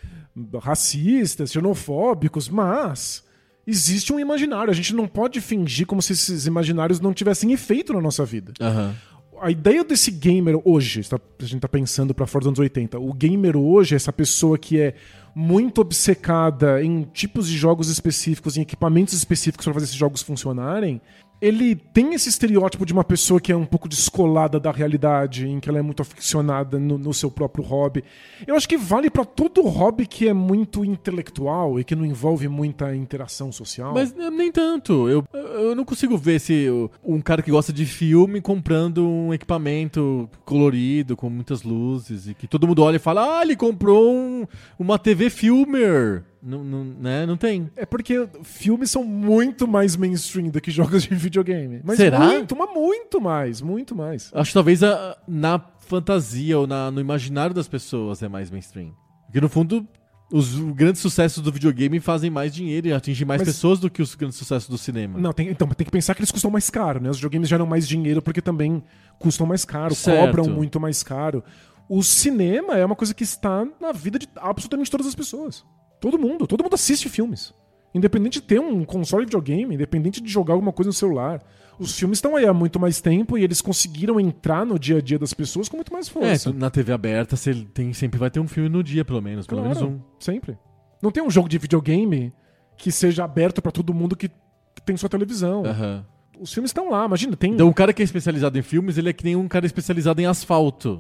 Racistas, xenofóbicos, mas existe um imaginário. A gente não pode fingir como se esses imaginários não tivessem efeito na nossa vida. Aham. A ideia desse gamer hoje, tá- a gente tá pensando pra fora dos anos oitenta, o gamer hoje é essa pessoa que é muito obcecada em tipos de jogos específicos, em equipamentos específicos para fazer esses jogos funcionarem. Ele tem esse estereótipo de uma pessoa que é um pouco descolada da realidade, em que ela é muito aficionada no, no seu próprio hobby. Eu acho que vale pra todo hobby que é muito intelectual e que não envolve muita interação social. Mas eh, nem tanto. Eu, eu não consigo ver se o- um cara que gosta de filme comprando um equipamento colorido, com muitas luzes, e que todo mundo olha e fala, ah, ele comprou um- uma T V Filmer. Não, não, né? Não tem. É porque filmes são muito mais mainstream do que jogos de videogame. Mas Será? muito, mas muito mais, muito mais. Acho que talvez a- na fantasia ou na- no imaginário das pessoas é mais mainstream. Porque no fundo, os grandes sucessos do videogame fazem mais dinheiro e atingem mais Mas- pessoas do que os grandes sucessos do cinema. Não, tem, então, tem que pensar que eles custam mais caro, né? Os videogames geram mais dinheiro porque também custam mais caro, Certo. cobram muito mais caro. O cinema é uma coisa que está na vida de absolutamente todas as pessoas. Todo mundo, todo mundo assiste filmes. Independente de ter um console de videogame, independente de jogar alguma coisa no celular. Os filmes estão aí há muito mais tempo e eles conseguiram entrar no dia a dia das pessoas com muito mais É, força. tu- na T V aberta você tem, sempre vai ter um filme no dia, pelo menos. Pelo Claro, menos um. sempre. Não tem um jogo de videogame que seja aberto pra todo mundo que, que tem sua televisão. Aham. Os filmes estão lá, imagina, tem... Então, o cara que é especializado em filmes, ele é que nem um cara especializado em asfalto.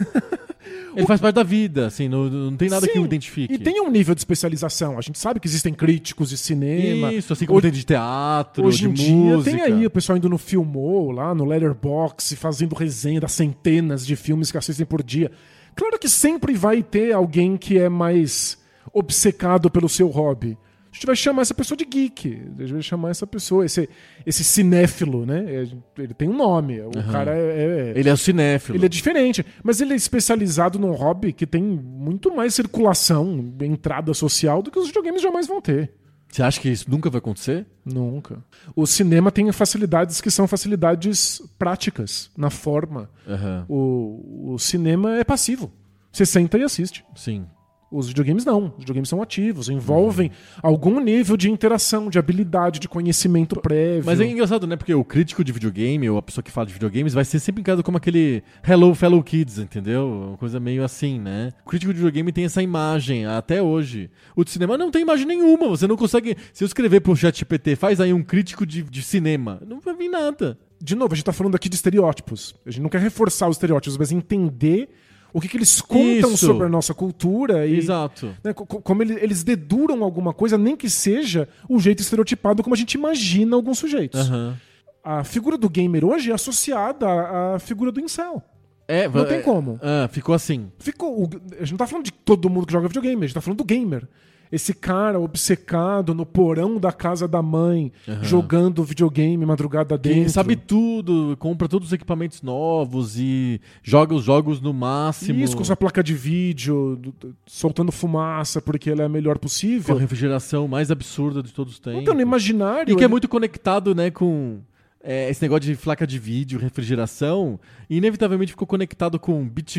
Ele faz parte da vida, assim, não, não tem nada que Sim, o identifique. E tem um nível de especialização. A gente sabe que existem críticos de cinema. Isso, assim como Hoje- tem de teatro, Hoje de em dia música. tem aí o pessoal indo no Filmou, lá no Letterboxd, fazendo resenha das centenas de filmes que assistem por dia. Claro que sempre vai ter alguém que é mais obcecado pelo seu hobby. A gente vai chamar essa pessoa de geek. A gente vai chamar essa pessoa, esse, esse cinéfilo, né? É, ele tem um nome. O cara é, é- Ele é o cinéfilo. ele é diferente, mas ele é especializado num hobby que tem muito mais circulação, entrada social do que os videogames jamais vão ter. Você acha que isso nunca vai acontecer? Nunca. O cinema tem facilidades que são facilidades práticas, na forma. Aham, O, o cinema é passivo. Você senta e assiste. sim. Os videogames não. Os videogames são ativos, envolvem algum nível de interação, de habilidade, de conhecimento prévio. Mas é engraçado, né? Porque o crítico de videogame, ou a pessoa que fala de videogames, vai ser sempre encarado como aquele Hello Fellow Kids, entendeu? Uma coisa meio assim, né? O crítico de videogame tem essa imagem, até hoje. O de cinema não tem imagem nenhuma, você não consegue... Se eu escrever pro chat G P T, faz aí um crítico de, de cinema, não vai vir nada. De novo, a gente tá falando aqui de estereótipos. A gente não quer reforçar os estereótipos, mas entender O que, que eles contam Isso. sobre a nossa cultura. E, Exato. né, co- como ele- eles deduram alguma coisa, nem que seja o jeito estereotipado como a gente imagina alguns sujeitos. Aham. A figura do gamer hoje é associada à, à figura do incel. É, Não é, tem como. Ah, ficou assim. Ficou, o- a gente não tá falando de todo mundo que joga videogame, a gente tá falando do gamer. Esse cara obcecado no porão da casa da mãe, jogando videogame madrugada dentro. Quem sabe tudo, compra todos os equipamentos novos e joga os jogos no máximo. Isso, com sua placa de vídeo, do- do- soltando fumaça porque ela é a melhor Com possível. a refrigeração mais absurda de todos os tempos. Então, no imaginário... E que é ele- muito conectado, né, com é, esse negócio de placa de vídeo, refrigeração, e inevitavelmente ficou conectado com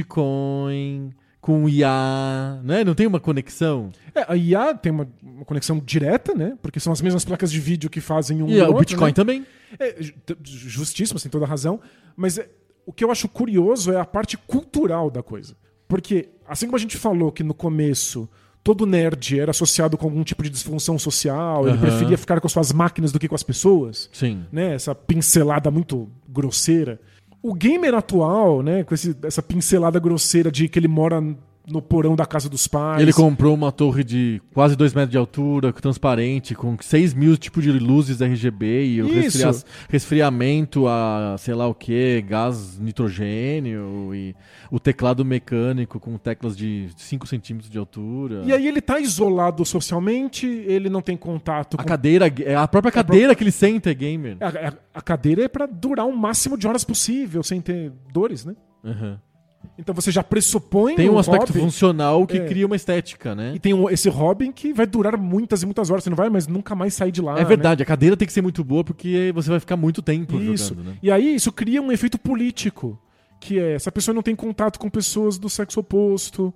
Bitcoin, com I A, né? Não tem uma conexão? É, a I A tem uma, uma conexão direta, né? Porque são as mesmas placas de vídeo que fazem um E e o outro, Bitcoin né? também? É, ju- t- justíssimo, você tem toda a razão. Mas é, o que eu acho curioso é a parte cultural da coisa. Porque, assim como a gente falou que no começo todo nerd era associado com algum tipo de disfunção social, ele Aham. preferia ficar com suas máquinas do que com as pessoas, Sim. né? Essa pincelada muito grosseira. O gamer atual, né, com esse- essa pincelada grosseira de que ele mora no porão da casa dos pais. Ele comprou uma torre de quase dois metros de altura, transparente, com seis mil tipos de luzes R G B e o Isso. resfria- resfriamento a sei lá o que, gás nitrogênio e o teclado mecânico com teclas de cinco centímetros de altura. E aí ele tá isolado socialmente, ele não tem contato A com... cadeira, é a própria cadeira que ele senta é gamer. A, a- a cadeira é pra durar o máximo de horas possível, sem ter dores, né? Uhum. Então você já pressupõe Tem um aspecto hobby, funcional que É. cria uma estética, né? e tem um- esse hobby que vai durar muitas e muitas horas. Você não vai mais nunca mais sair de lá. É verdade, a cadeira tem que ser muito boa porque você vai ficar muito tempo Né? Isso. jogando, né? E aí isso cria um efeito político, que é essa pessoa não tem contato com pessoas do sexo oposto,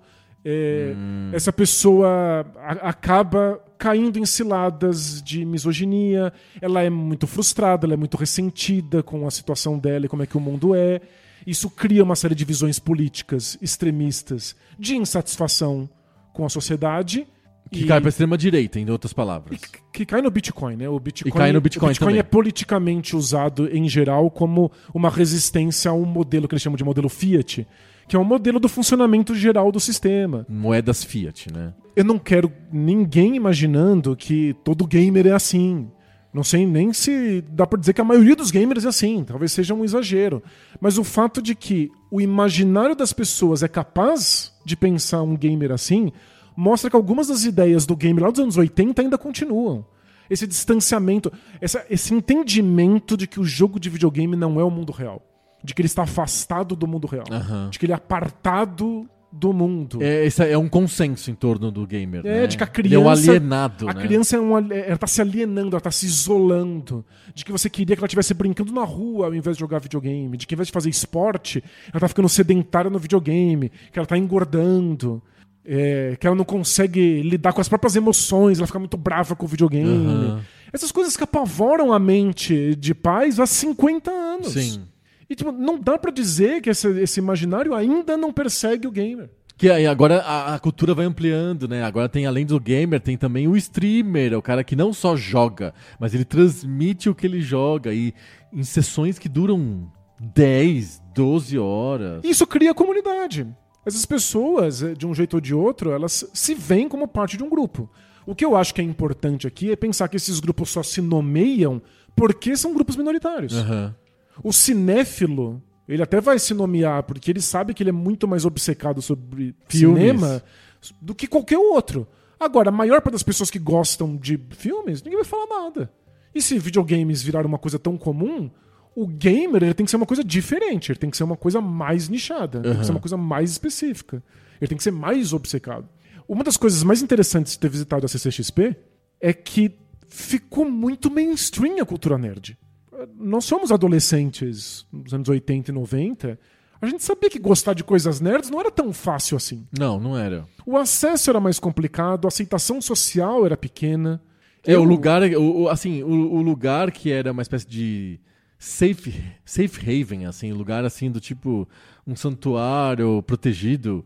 é, Hum. essa pessoa a- acaba caindo em ciladas de misoginia, ela é muito frustrada, ela é muito ressentida com a situação dela e como é que o mundo é. Isso cria uma série de visões políticas extremistas de insatisfação com a sociedade. Que e- cai pra extrema direita, em outras e palavras. que- que cai no Bitcoin, né? O Bitcoin, E cai no Bitcoin o Bitcoin também. é politicamente usado em geral como uma resistência a um modelo que eles chamam de modelo Fiat, que é um modelo do funcionamento geral do sistema. Moedas Fiat, né? Eu não quero ninguém imaginando que todo gamer é assim. Não sei nem se dá pra dizer que a maioria dos gamers é assim, talvez seja um exagero. Mas o fato de que o imaginário das pessoas é capaz de pensar um gamer assim, mostra que algumas das ideias do gamer lá dos anos oitenta ainda continuam. Esse distanciamento, essa- esse entendimento de que o jogo de videogame não é o mundo real. De que ele está afastado do mundo real. Aham. De que ele é apartado do mundo. É, esse é um consenso em torno do gamer, É, né? de que a Ele é um criança- alienado, A né? criança é um, ali- ela tá se alienando, ela tá se isolando. De que você queria que ela estivesse brincando na rua ao invés de jogar videogame. De que ao invés de fazer esporte, ela tá ficando sedentária no videogame. Que ela tá engordando. É, que ela não consegue lidar com as próprias emoções. Ela fica muito brava com o videogame. Aham. Essas coisas que apavoram a mente de pais há cinquenta anos. Sim. E tipo, não dá pra dizer que esse, esse imaginário ainda não persegue o gamer. Que aí agora a, a cultura vai ampliando, né? Agora tem, além do gamer, tem também o streamer, é o cara que não só joga, mas ele transmite o que ele joga. E em sessões que duram dez, doze horas. Isso cria comunidade. Essas pessoas, eh, de um jeito ou de outro, elas se veem como parte de um grupo. O que eu acho que é importante aqui é pensar que esses grupos só se nomeiam porque são grupos minoritários. Aham. O cinéfilo, ele até vai se nomear porque ele sabe que ele é muito mais obcecado sobre Filmes. cinema do que qualquer outro. Agora, a maior parte das pessoas que gostam de filmes, ninguém vai falar nada. E se videogames viraram uma coisa tão comum, o gamer ele tem que ser uma coisa diferente, ele tem que ser uma coisa mais nichada, tem que ser uma coisa mais específica. Ele tem que ser mais obcecado. Uma das coisas mais interessantes de ter visitado a C C X P é que ficou muito mainstream a cultura nerd. Nós somos adolescentes nos anos oitenta e noventa. A gente sabia que gostar de coisas nerds não era tão fácil assim. Não, não era. O acesso era mais complicado, a aceitação social era pequena. É, Eu- o lugar, o, o- assim, o, o lugar que era uma espécie de safe, safe haven, assim, lugar assim do tipo um santuário protegido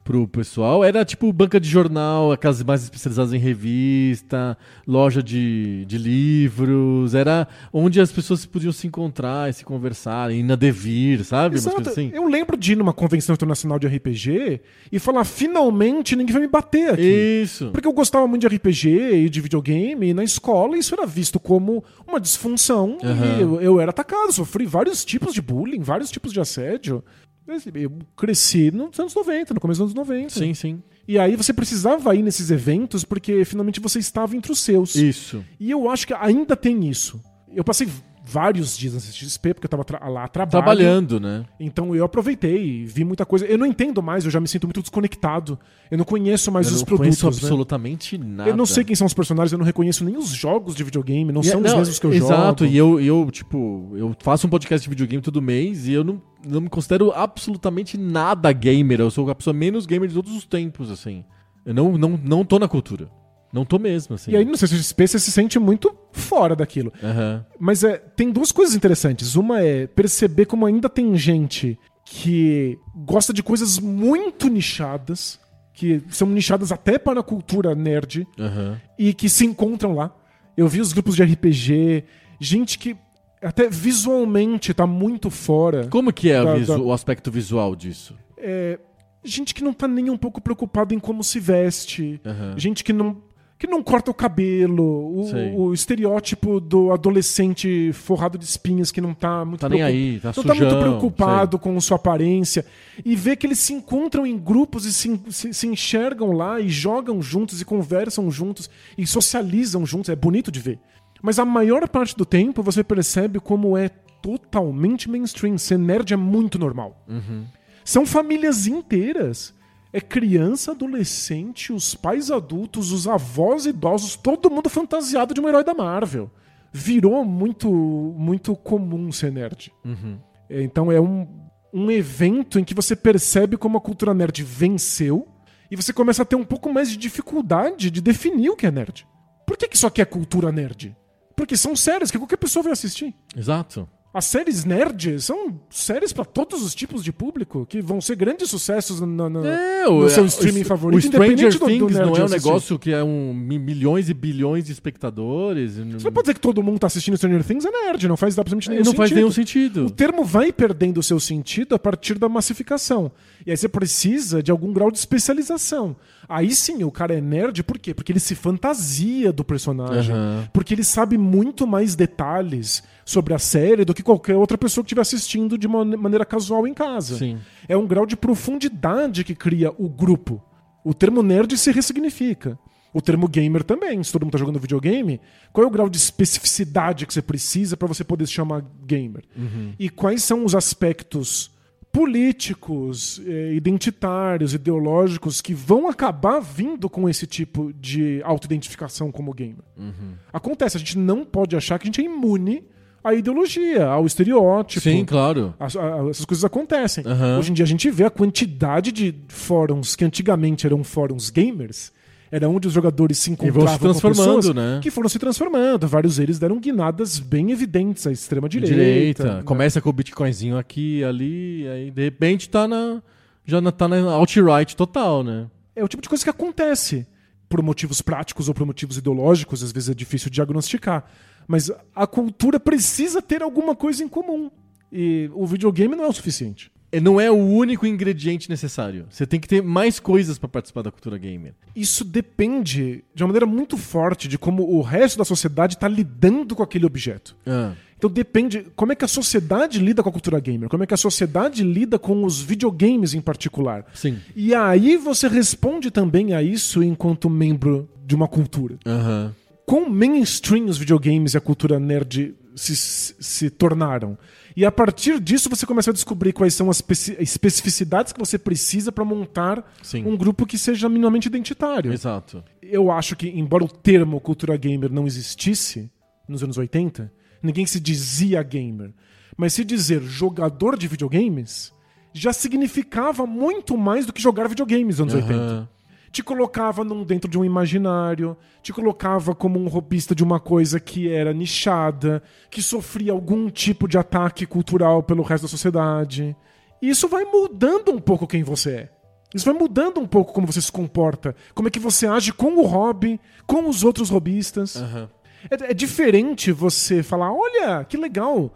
pro pessoal era tipo banca de jornal, aquelas mais especializadas em revista, loja de, de livros, era onde as pessoas podiam se encontrar e se conversar, ir na Devir, sabe? Umas Exato. coisas assim. Eu lembro de ir numa convenção internacional de R P G e falar, finalmente ninguém vai me bater aqui. Isso. Porque eu gostava muito de R P G e de videogame, e na escola isso era visto como uma disfunção, Uhum. e eu, eu era atacado, sofri vários tipos de bullying, vários tipos de assédio. Eu cresci nos anos noventa, no começo dos anos noventa. Sim, sim. E aí você precisava ir nesses eventos porque finalmente você estava entre os seus. Isso. E eu acho que ainda tem isso. Eu passei vários dias na C X P, porque eu tava tra- lá a trabalho. Trabalhando, né? Então eu aproveitei, vi muita coisa. Eu não entendo mais, eu já me sinto muito desconectado. Eu não conheço mais Eu os não produtos. conheço né? absolutamente nada. Eu não sei quem são os personagens, eu não reconheço nem os jogos de videogame, não E- são os mesmos que eu exato, jogo. e eu, eu, tipo, eu faço um podcast de videogame todo mês e eu não, não me considero absolutamente nada gamer. Eu sou a pessoa menos gamer de todos os tempos, assim. Eu não, não, não tô na cultura. Não tô mesmo, assim. E aí no C X P você se sente muito fora daquilo. Aham. Mas é, tem duas coisas interessantes. Uma é perceber como ainda tem gente que gosta de coisas muito nichadas, que são nichadas até para a cultura nerd, Aham. e que se encontram lá. Eu vi os grupos de R P G, gente que até visualmente tá muito fora. Como que é Da- o, visu- da- o aspecto visual disso? É, gente que não tá nem um pouco preocupada em como se veste, Aham. gente que não, que não corta o cabelo, Sei. o, o estereótipo do adolescente forrado de espinhas que não tá muito Tá nem preocup- aí, tá não sujão. tá muito preocupado com sua aparência, e ver que eles se encontram em grupos e se, se, se enxergam lá e jogam juntos e conversam juntos e socializam juntos, é bonito de ver. Mas a maior parte do tempo você percebe como é totalmente mainstream, ser nerd é muito normal. Uhum. São famílias inteiras. É criança, adolescente, os pais adultos, os avós idosos, todo mundo fantasiado de um herói da Marvel. Virou muito, muito comum ser nerd. Uhum. É, Então é um, um evento em que você percebe como a cultura nerd venceu e você começa a ter um pouco mais de dificuldade de definir o que é nerd. Por que, que isso aqui é cultura nerd? Porque são séries que qualquer pessoa vai assistir. Exato. As séries nerd são séries pra todos os tipos de público, que vão ser grandes sucessos no, no, É, no o, seu o- streaming o favorito, Stranger independente do- do Things nerd não é um assistir. negócio que é um mi- milhões e bilhões de espectadores. Você não pode dizer que todo mundo tá assistindo Stranger Things é nerd, não faz absolutamente nenhum não sentido. faz nenhum sentido. O termo vai perdendo o seu sentido a partir da massificação. E aí você precisa de algum grau de especialização. Aí sim, o cara é nerd, por quê? Porque ele se fantasia do personagem. Aham. Porque ele sabe muito mais detalhes sobre a série do que qualquer outra pessoa que estiver assistindo de uma maneira casual em casa. Sim. É um grau de profundidade que cria o grupo. O termo nerd se ressignifica. O termo gamer também. Se todo mundo tá jogando videogame, qual é o grau de especificidade que você precisa para você poder se chamar gamer? E quais são os aspectos políticos, eh, identitários, ideológicos que vão acabar vindo com esse tipo de autoidentificação como gamer? Acontece, a gente não pode achar que a gente é imune à ideologia, ao estereótipo. Sim, claro. As- a- Essas coisas acontecem. Aham. Hoje em dia a gente vê a quantidade de fóruns que antigamente eram fóruns gamers, era onde os jogadores se vão se encontravam com transformando, pessoas né? que foram se transformando. Vários deles deram guinadas bem evidentes à extrema direita. Direita. né? Começa com o Bitcoinzinho aqui, ali, aí de repente tá na. Já na- tá na alt-right total, né? É o tipo de coisa que acontece por motivos práticos ou por motivos ideológicos, às vezes é difícil diagnosticar. Mas a cultura precisa ter alguma coisa em comum. E o videogame não é o suficiente. É, não é o único ingrediente necessário. Você tem que ter mais coisas pra participar da cultura gamer. Isso depende de uma maneira muito forte de como o resto da sociedade está lidando com aquele objeto. Ah, Então depende como é que a sociedade lida com a cultura gamer, como é que a sociedade lida com os videogames em particular. sim. E aí você responde também a isso enquanto membro de uma cultura. Aham. Quão mainstream os videogames e a cultura nerd se, se, se tornaram. E a partir disso você começa a descobrir quais são as especi- especificidades que você precisa para montar Sim. um grupo que seja minimamente identitário. Exato. Eu acho que, embora o termo cultura gamer não existisse nos anos oitenta, ninguém se dizia gamer. Mas se dizer jogador de videogames já significava muito mais do que jogar videogames nos anos Aham. oitenta. Te colocava num, dentro de um imaginário, te colocava como um robista de uma coisa que era nichada, que sofria algum tipo de ataque cultural pelo resto da sociedade. E isso vai mudando um pouco quem você é. Isso vai mudando um pouco como você se comporta, como é que você age com o hobby, com os outros hobbyistas. Uhum. É, é diferente você falar, olha, que legal,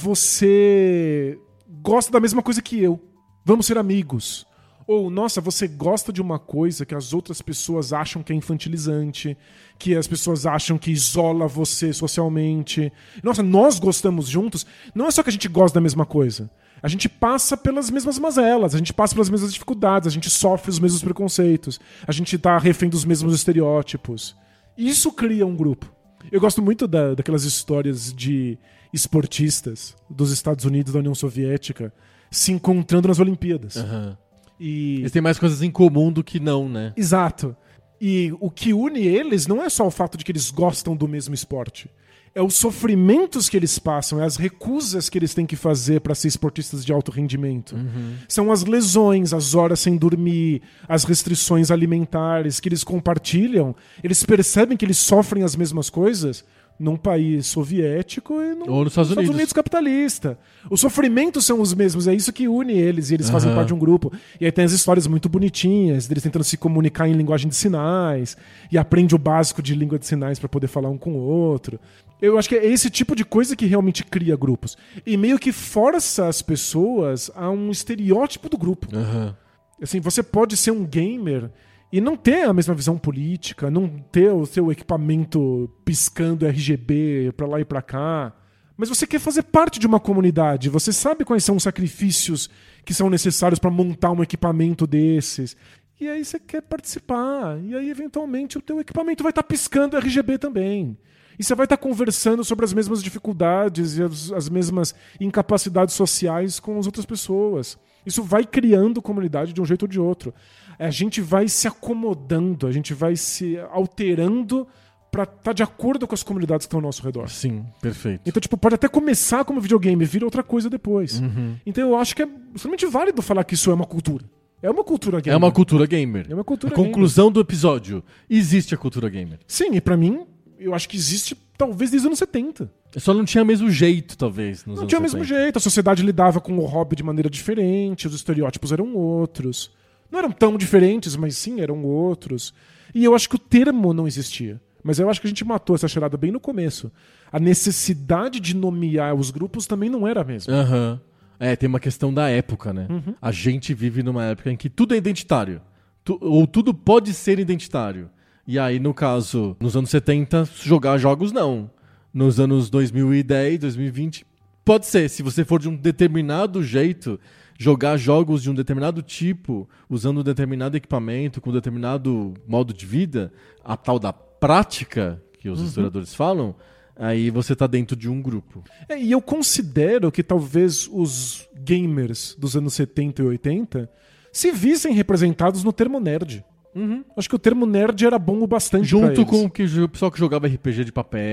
você gosta da mesma coisa que eu, vamos ser amigos. Ou, nossa, você gosta de uma coisa que as outras pessoas acham que é infantilizante, que as pessoas acham que isola você socialmente. Nossa, nós gostamos juntos. Não é só que a gente gosta da mesma coisa. A gente passa pelas mesmas mazelas, a gente passa pelas mesmas dificuldades, a gente sofre os mesmos preconceitos, a gente tá refém dos mesmos estereótipos. Isso cria um grupo. Eu gosto muito da, daquelas histórias de esportistas dos Estados Unidos, da União Soviética, se encontrando nas Olimpíadas. Uhum. E... Eles têm mais coisas em comum do que não, né? Exato. E o que une eles não é só o fato de que eles gostam do mesmo esporte. É os sofrimentos que eles passam, é as recusas que eles têm que fazer para ser esportistas de alto rendimento. Uhum. São as lesões, as horas sem dormir, as restrições alimentares que eles compartilham. Eles percebem que eles sofrem as mesmas coisas num país soviético e num, Ou nos Estados Unidos. Estados Unidos capitalista. Os sofrimentos são os mesmos, é isso que une eles, e eles uhum. fazem parte de um grupo. E aí tem as histórias muito bonitinhas, deles tentando se comunicar em linguagem de sinais, e aprende o básico de língua de sinais para poder falar um com o outro. Eu acho que é esse tipo de coisa que realmente cria grupos. E meio que força as pessoas a um estereótipo do grupo. Uhum. Assim, você pode ser um gamer e não ter a mesma visão política, não ter o seu equipamento piscando R G B pra lá e pra cá. Mas você quer fazer parte de uma comunidade, você sabe quais são os sacrifícios que são necessários pra montar um equipamento desses. E aí você quer participar. E aí, eventualmente, o teu equipamento vai estar piscando R G B também. E você vai estar conversando sobre as mesmas dificuldades e as, as mesmas incapacidades sociais com as outras pessoas. Isso vai criando comunidade de um jeito ou de outro. A gente vai se acomodando, a gente vai se alterando pra estar de acordo com as comunidades que estão ao nosso redor. Sim, perfeito. Então, tipo, pode até começar como videogame, vira outra coisa depois. Uhum. Então eu acho que é extremamente válido falar que isso é uma cultura. É uma cultura gamer. É uma cultura gamer. É uma cultura a conclusão gamer. do episódio. Existe a cultura gamer. Sim, e pra mim, eu acho que existe talvez desde os anos setenta. Só não tinha o mesmo jeito, talvez. Nos não anos tinha o setenta. mesmo jeito. A sociedade lidava com o hobby de maneira diferente, os estereótipos eram outros. Não eram tão diferentes, mas sim, eram outros. E eu acho que o termo não existia. Mas eu acho que a gente matou essa charada bem no começo. A necessidade de nomear os grupos também não era a mesma. Aham. Uhum. É, tem uma questão da época, né? Uhum. A gente vive numa época em que tudo é identitário. Tu, ou tudo pode ser identitário. E aí, no caso, nos anos setenta, jogar jogos não. Nos anos dois mil e dez, dois mil e vinte, pode ser. Se você for de um determinado jeito, jogar jogos de um determinado tipo, usando um determinado equipamento, com um determinado modo de vida, a tal da prática, que os uhum. historiadores falam, aí você tá dentro de um grupo. É, e eu considero que talvez os gamers dos anos setenta e oitenta se vissem representados no termo nerd. Uhum. Acho que o termo nerd era bom o bastante junto pra eles. com o, que, o pessoal que jogava R P G de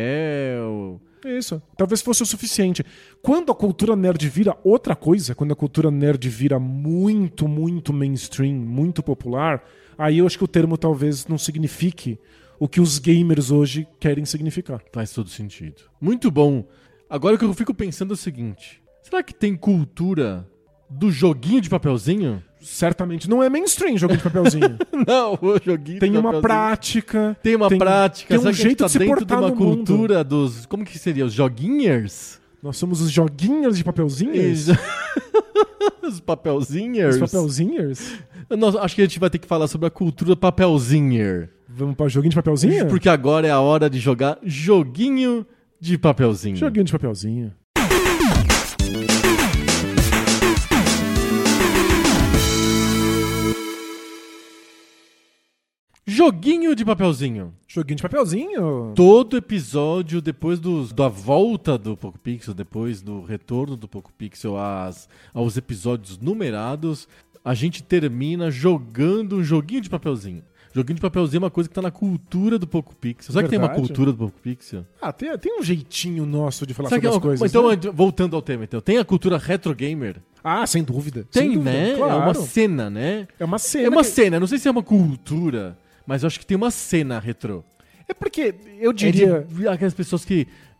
papel. Isso. Talvez fosse o suficiente. Quando a cultura nerd vira outra coisa, quando a cultura nerd vira muito, muito mainstream, muito popular, aí eu acho que o termo talvez não signifique o que os gamers hoje querem significar. Faz todo sentido. Muito bom. Agora o que eu fico pensando é o seguinte. Será que tem cultura do joguinho de papelzinho? Certamente não é mainstream joguinho de papelzinho. Não, o joguinho tem de uma papelzinho. prática. Tem uma tem, prática. Tem um Será jeito que a gente tá de se dentro portar de uma no cultura mundo. dos... Como que seria? Os joguinhers? Nós somos os joguinhos de papelzinhos? Os papelzinhers? Os papelzinhers? Nós, acho que a gente vai ter que falar sobre a cultura papelzinher. Vamos para joguinho de papelzinho? Porque agora é a hora de jogar joguinho de papelzinho. Joguinho de papelzinho. Joguinho de papelzinho. Joguinho de papelzinho? Todo episódio, depois do, da volta do Poco Pixel, depois do retorno do Poco Pixel às, aos episódios numerados, a gente termina jogando um joguinho de papelzinho. Joguinho de papelzinho é uma coisa que tá na cultura do Poco Pixel. Será que tem uma cultura do Poco Pixel? Ah, tem, tem um jeitinho nosso de falar Será sobre que as é, coisas. Então, né? voltando ao tema, então, tem a cultura retro gamer? Ah, sem dúvida. Tem, sem dúvida, né? Claro. É uma cena, né? É uma cena. É uma que... cena, não sei se é uma cultura, mas eu acho que tem uma cena retrô. É porque eu diria... É de aquelas pessoas que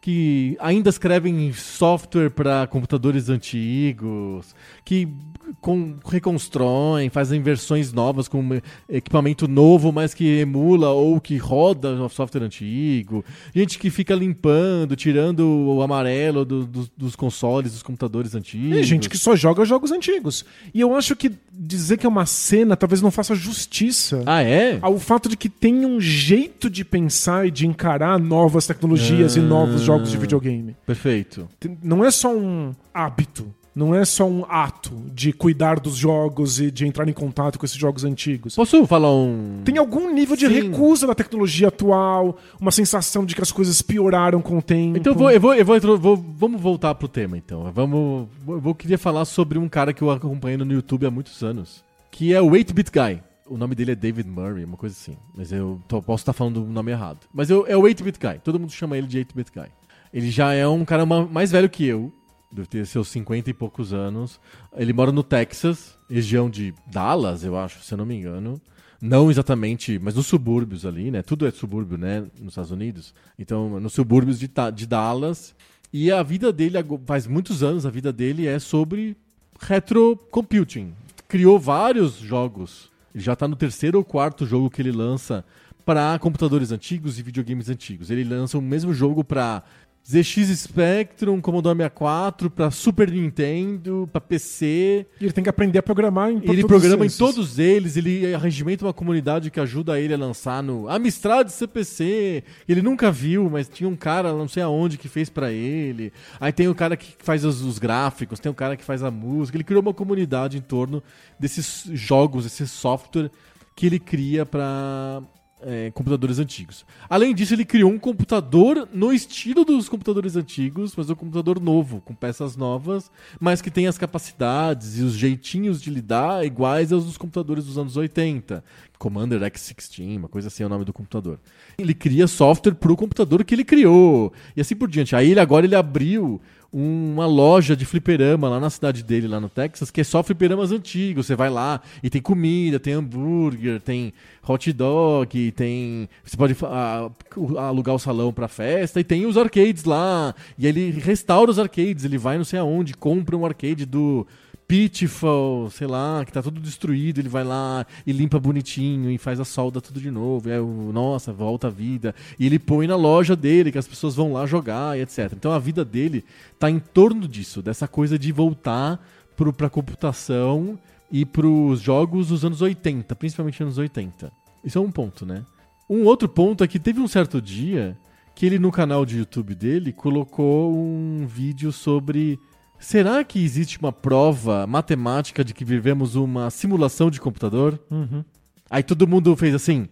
que ainda escrevem software para computadores antigos, que com, reconstroem, fazem versões novas com equipamento novo, mas que emula ou que roda o software antigo. Gente que fica limpando, tirando o amarelo do, do, dos consoles, dos computadores antigos. E gente que só joga jogos antigos. E eu acho que dizer que é uma cena talvez não faça justiça ah, é? ao fato de que tem um jeito de pensar e de encarar novas tecnologias ah, e novos jogos de videogame. Perfeito. Não é só um hábito. Não é só um ato de cuidar dos jogos e de entrar em contato com esses jogos antigos. Posso falar um... Tem algum nível de Sim. recusa da tecnologia atual, uma sensação de que as coisas pioraram com o tempo. Então eu vou, eu vou, eu vou, eu vou vamos voltar pro tema, então. Vamos, eu vou, queria falar sobre um cara que eu acompanho no YouTube há muitos anos, que é o oito-bit Guy. O nome dele é David Murray, uma coisa assim. Mas eu tô, posso estar falando o nome errado. Mas eu, é o oito-bit Guy. Todo mundo chama ele de oito-bit Guy. Ele já é um cara mais velho que eu. Deve ter seus cinquenta e poucos anos. Ele mora no Texas, região de Dallas, eu acho, se eu não me engano. Não exatamente, mas nos subúrbios ali, né? Tudo é subúrbio, né? Nos Estados Unidos. Então, nos subúrbios de, de Dallas. E a vida dele, faz muitos anos, a vida dele é sobre retrocomputing. Criou vários jogos. Ele já está no terceiro ou quarto jogo que ele lança para computadores antigos e videogames antigos. Ele lança o mesmo jogo para Z X Spectrum, Commodore sessenta e quatro, pra Super Nintendo, pra P C. E ele tem que aprender a programar em Ele programa esses. em todos eles, ele arregimenta uma comunidade que ajuda ele a lançar no Amstrad C P C. Ele nunca viu, mas tinha um cara, não sei aonde, que fez pra ele. Aí tem o cara que faz os, os gráficos, tem o cara que faz a música. Ele criou uma comunidade em torno desses jogos, esse software que ele cria pra... É, computadores antigos. Além disso, ele criou um computador no estilo dos computadores antigos, mas um computador novo, com peças novas, mas que tem as capacidades e os jeitinhos de lidar iguais aos dos computadores dos anos oitenta. Commander X dezesseis, uma coisa assim é o nome do computador. Ele cria software para o computador que ele criou, e assim por diante. Aí ele agora ele abriu uma loja de fliperama lá na cidade dele, lá no Texas, que é só fliperamas antigos. Você vai lá e tem comida, tem hambúrguer, tem hot dog, tem... Você pode uh, alugar o salão pra festa e tem os arcades lá. E ele restaura os arcades, ele vai não sei aonde, compra um arcade do Pitfall, sei lá, que tá tudo destruído, ele vai lá e limpa bonitinho e faz a solda tudo de novo. E aí, nossa, volta a vida. E ele põe na loja dele, que as pessoas vão lá jogar e etcétera. Então a vida dele tá em torno disso, dessa coisa de voltar pro, pra computação e pros jogos dos anos oitenta, principalmente anos oitenta. Isso é um ponto, né? Um outro ponto é que teve um certo dia que ele no canal de YouTube dele colocou um vídeo sobre... Será que existe uma prova matemática de que vivemos uma simulação de computador? Uhum. Aí todo mundo fez assim...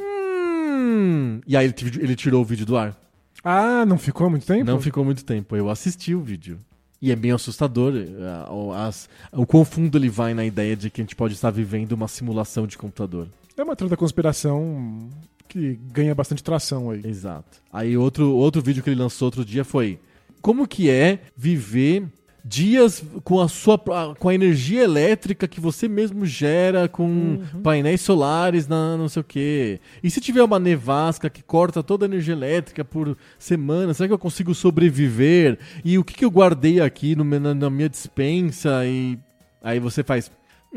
Hum... E aí ele, ele tirou o vídeo do ar. Ah, não ficou muito tempo? Não ficou muito tempo. Eu assisti o vídeo. E é bem assustador. As, o quão fundo ele vai na ideia de que a gente pode estar vivendo uma simulação de computador. É uma teoria da conspiração que ganha bastante tração aí. Exato. Aí outro, outro vídeo que ele lançou outro dia foi... Como que é viver... dias com a sua com a energia elétrica que você mesmo gera com uhum. painéis solares na não sei o quê. E se tiver uma nevasca que corta toda a energia elétrica por semana, será que eu consigo sobreviver? E o que, que eu guardei aqui no, na, na minha despensa? E aí você faz...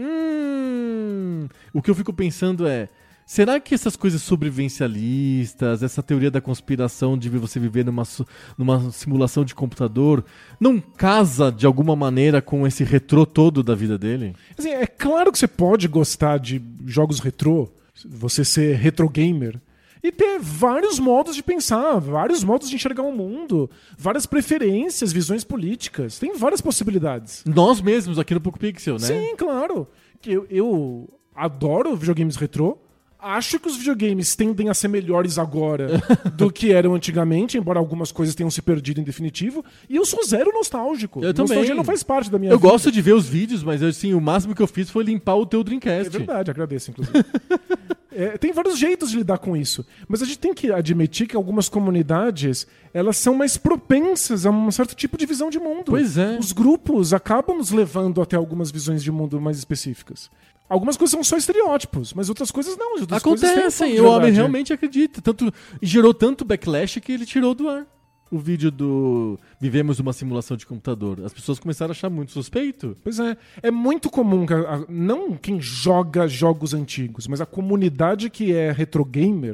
Hum... O que eu fico pensando é... Será que essas coisas sobrevivencialistas, essa teoria da conspiração de você viver numa, numa simulação de computador, não casa de alguma maneira com esse retrô todo da vida dele? Assim, é claro que você pode gostar de jogos retrô, você ser retro gamer, e ter vários modos de pensar, vários modos de enxergar o mundo, várias preferências, visões políticas. Tem várias possibilidades. Nós mesmos aqui no Poco Pixel, né? Sim, claro. Eu, eu adoro videogames retrô. Acho que os videogames tendem a ser melhores agora do que eram antigamente, embora algumas coisas tenham se perdido em definitivo. E eu sou zero nostálgico. Eu também. Nostalgia não faz parte da minha eu vida. Eu gosto de ver os vídeos, mas assim, o máximo que eu fiz foi limpar o teu Dreamcast. É verdade, agradeço, inclusive. é, tem vários jeitos de lidar com isso. Mas a gente tem que admitir que algumas comunidades, elas são mais propensas a um certo tipo de visão de mundo. Pois é. Os grupos acabam nos levando até algumas visões de mundo mais específicas. Algumas coisas são só estereótipos, mas outras coisas não. Outras Acontecem, o homem realmente acredita. Tanto, e gerou tanto backlash que ele tirou do ar. o vídeo do Vivemos uma simulação de computador, as pessoas começaram a achar muito suspeito. Pois é. É muito comum, que a- a- não quem joga jogos antigos, mas a comunidade que é retrogamer,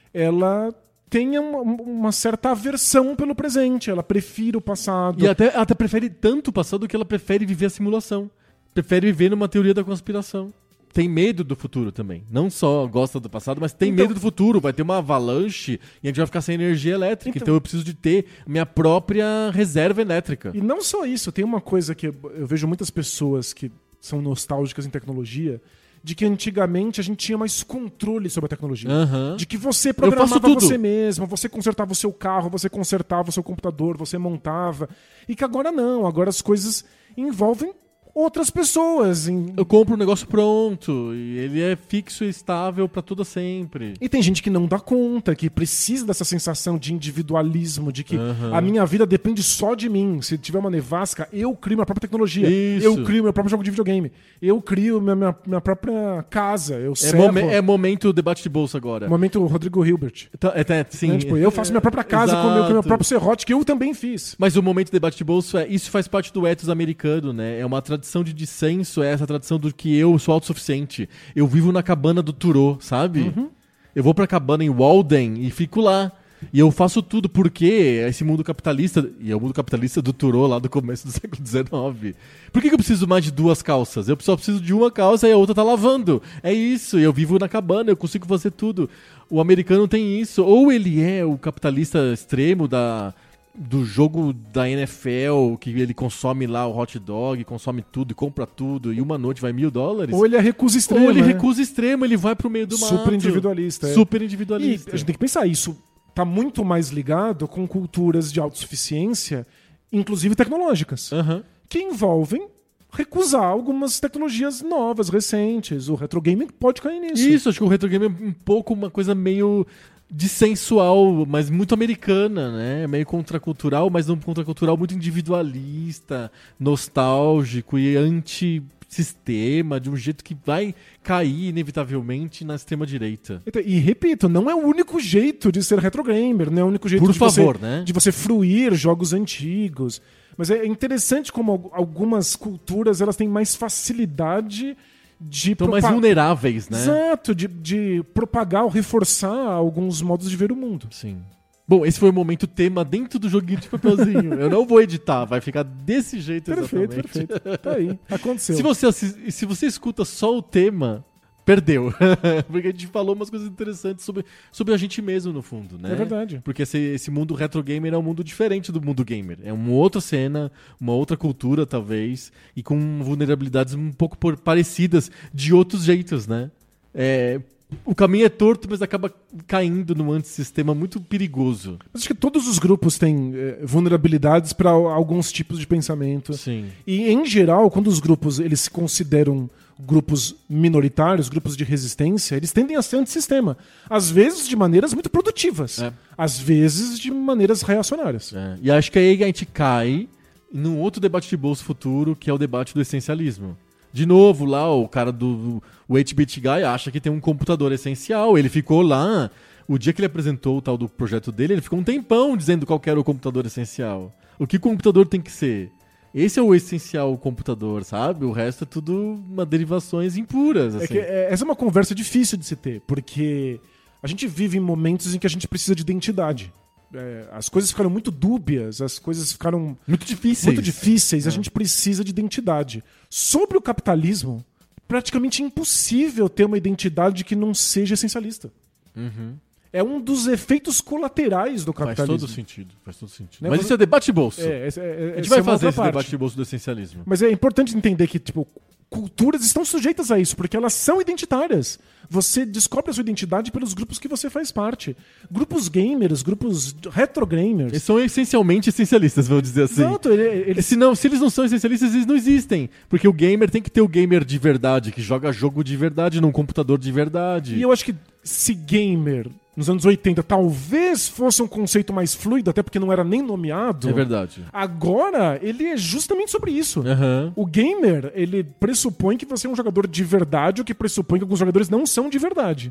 ela tenha uma, uma certa aversão pelo presente. Ela prefere o passado. E até, até prefere tanto o passado que ela prefere viver a simulação. Prefere viver numa teoria da conspiração. Tem medo do futuro também. Não só gosta do passado, mas tem Então- medo do futuro. Vai ter uma avalanche e a gente vai ficar sem energia elétrica. Então, Então- eu preciso de ter minha própria reserva elétrica. E não só isso, tem uma coisa que eu eu vejo muitas pessoas que são nostálgicas em tecnologia, de que antigamente a gente tinha mais controle sobre a tecnologia. Aham. De que você faço programava tudo. você mesmo, você consertava o seu carro, você consertava o seu computador, você montava. E que agora não, agora as coisas envolvem outras pessoas. em- Eu compro um negócio pronto e ele é fixo e estável pra toda sempre. E tem gente que não dá conta, que precisa dessa sensação de individualismo, de que Aham. a minha vida depende só de mim. Se tiver uma nevasca, eu crio minha própria tecnologia. Isso. Eu crio meu próprio jogo de videogame. Eu crio minha, minha, minha própria casa. Eu É, servo. momen- é momento debate de bolsa agora. Momento Rodrigo Hilbert. Tá- é, tá- sim. Né? Tipo, eu faço minha própria casa com o meu, com o meu Exato. próprio serrote, que eu também fiz. Mas o momento de debate de bolso é isso faz parte do ethos americano, né? É uma tradição de dissenso, é essa tradição do que eu sou autossuficiente. Eu vivo na cabana do Turô, sabe? Uhum. Eu vou pra cabana em Walden e fico lá. E eu faço tudo porque esse mundo capitalista, e é o mundo capitalista do Turô lá do começo do século dezenove. Por que, que eu preciso mais de duas calças? Eu só preciso de uma calça e a outra tá lavando. É isso, eu vivo na cabana, eu consigo fazer tudo. O americano tem isso. Ou ele é o capitalista extremo da, do jogo da N F L, que ele consome lá o hot dog, consome tudo e compra tudo, e uma noite vai mil dólares. Ou ele é recusa extrema. Ou ele né? recusa extremo, ele vai pro meio do mato. Super individualista. é. Super E individualista. a gente tem que pensar, isso tá muito mais ligado com culturas de autossuficiência, inclusive tecnológicas, Aham. que envolvem recusar algumas tecnologias novas, recentes. O retrogaming pode cair nisso. Isso, acho que o retro game é um pouco uma coisa meio dissensual, mas muito americana, né? Meio contracultural, mas um contracultural muito individualista, nostálgico e antissistema, de um jeito que vai cair inevitavelmente na extrema-direita. Então, e repito, não é o único jeito de ser retrogamer, não é o único jeito Por de, favor, você, né? de você fruir jogos antigos. Mas é interessante como al- algumas culturas elas têm mais facilidade de Estão mais propa- vulneráveis, né? Exato, de, de propagar ou reforçar alguns modos de ver o mundo. Sim. Bom, esse foi o momento tema dentro do joguinho de papelzinho. Eu não vou editar, vai ficar desse jeito Perfeito, exatamente. perfeito. Tá aí, aconteceu. Se você, assis- se você escuta só o tema, perdeu. Porque a gente falou umas coisas interessantes sobre, sobre a gente mesmo, no fundo, né? É verdade. Porque esse, esse mundo retro gamer é um mundo diferente do mundo gamer. É uma outra cena, uma outra cultura, talvez, e com vulnerabilidades um pouco por- parecidas de outros jeitos, né? É, o caminho é torto, mas acaba caindo num antissistema muito perigoso. Mas acho que todos os grupos têm eh, vulnerabilidades para alguns tipos de pensamento. Sim. E, em geral, quando os grupos eles se consideram grupos minoritários, grupos de resistência, eles tendem a ser antissistema. Às vezes de maneiras muito produtivas. É. Às vezes de maneiras reacionárias. É, e acho que aí a gente cai num outro debate de bolso futuro, que é o debate do essencialismo. De novo, lá o cara do o oito-bit Guy acha que tem um computador essencial. Ele ficou lá, o dia que ele apresentou o tal do projeto dele, ele ficou um tempão dizendo qual que era o computador essencial. O que o computador tem que ser. Esse é o essencial computador, sabe? O resto é tudo uma derivações impuras. É Assim. que, é, essa é uma conversa difícil de se ter, porque a gente vive em momentos em que a gente precisa de identidade. É, as coisas ficaram muito dúbias, as coisas ficaram Muito difíceis. muito difíceis, É. a gente precisa de identidade. Sobre o capitalismo, praticamente impossível ter uma identidade que não seja essencialista. Uhum. É um dos efeitos colaterais do Faz capitalismo. todo sentido. Faz todo sentido. Né, Mas você- isso é debate de bolso. É, é, é, a gente essa vai é uma fazer outra esse parte. debate de bolso do essencialismo. Mas é importante entender que, tipo, culturas estão sujeitas a isso, porque elas são identitárias. Você descobre a sua identidade pelos grupos que você faz parte. Grupos gamers, grupos retro-gamers. Eles são essencialmente essencialistas, vamos dizer assim. Exato, ele, ele- Se, não, se eles não são essencialistas, eles não existem. Porque o gamer tem que ter o gamer de verdade, que joga jogo de verdade num computador de verdade. E eu acho que se gamer, nos anos oitenta, talvez fosse um conceito mais fluido, até porque não era nem nomeado. É verdade. Agora, ele é justamente sobre isso. Aham. O gamer, ele pressupõe que você é um jogador de verdade, o que pressupõe que alguns jogadores não são de verdade.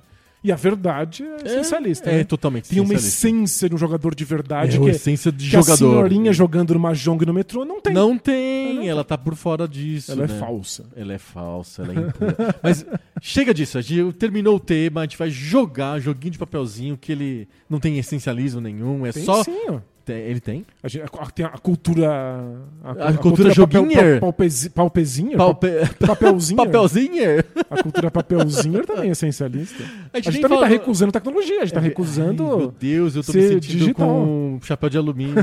E a verdade é essencialista. É, né? é totalmente Tem uma essencialista. essência de um jogador de verdade É, que, a essência de que jogador. a senhorinha jogando numa Jong no metrô não tem. Não tem, Ela não ela tá por fora disso. Ela né? é falsa. Ela é falsa, ela é impura. Mas chega disso, a gente terminou o tema, a gente vai jogar joguinho de papelzinho que ele não tem essencialismo nenhum, é Tem só... sim, ó. Tem- Ele tem? A, gente, a, tem a cultura... A, A cultura joguinher. Palpezi, palpezinho? Palpe... Papelzinho? Papelzinho? A cultura papelzinho também é essencialista. A A gente, gente nem também tá falou- recusando tecnologia, a gente tá recusando... Ai, meu Deus, eu tô ser me sentindo digital. com um chapéu de alumínio.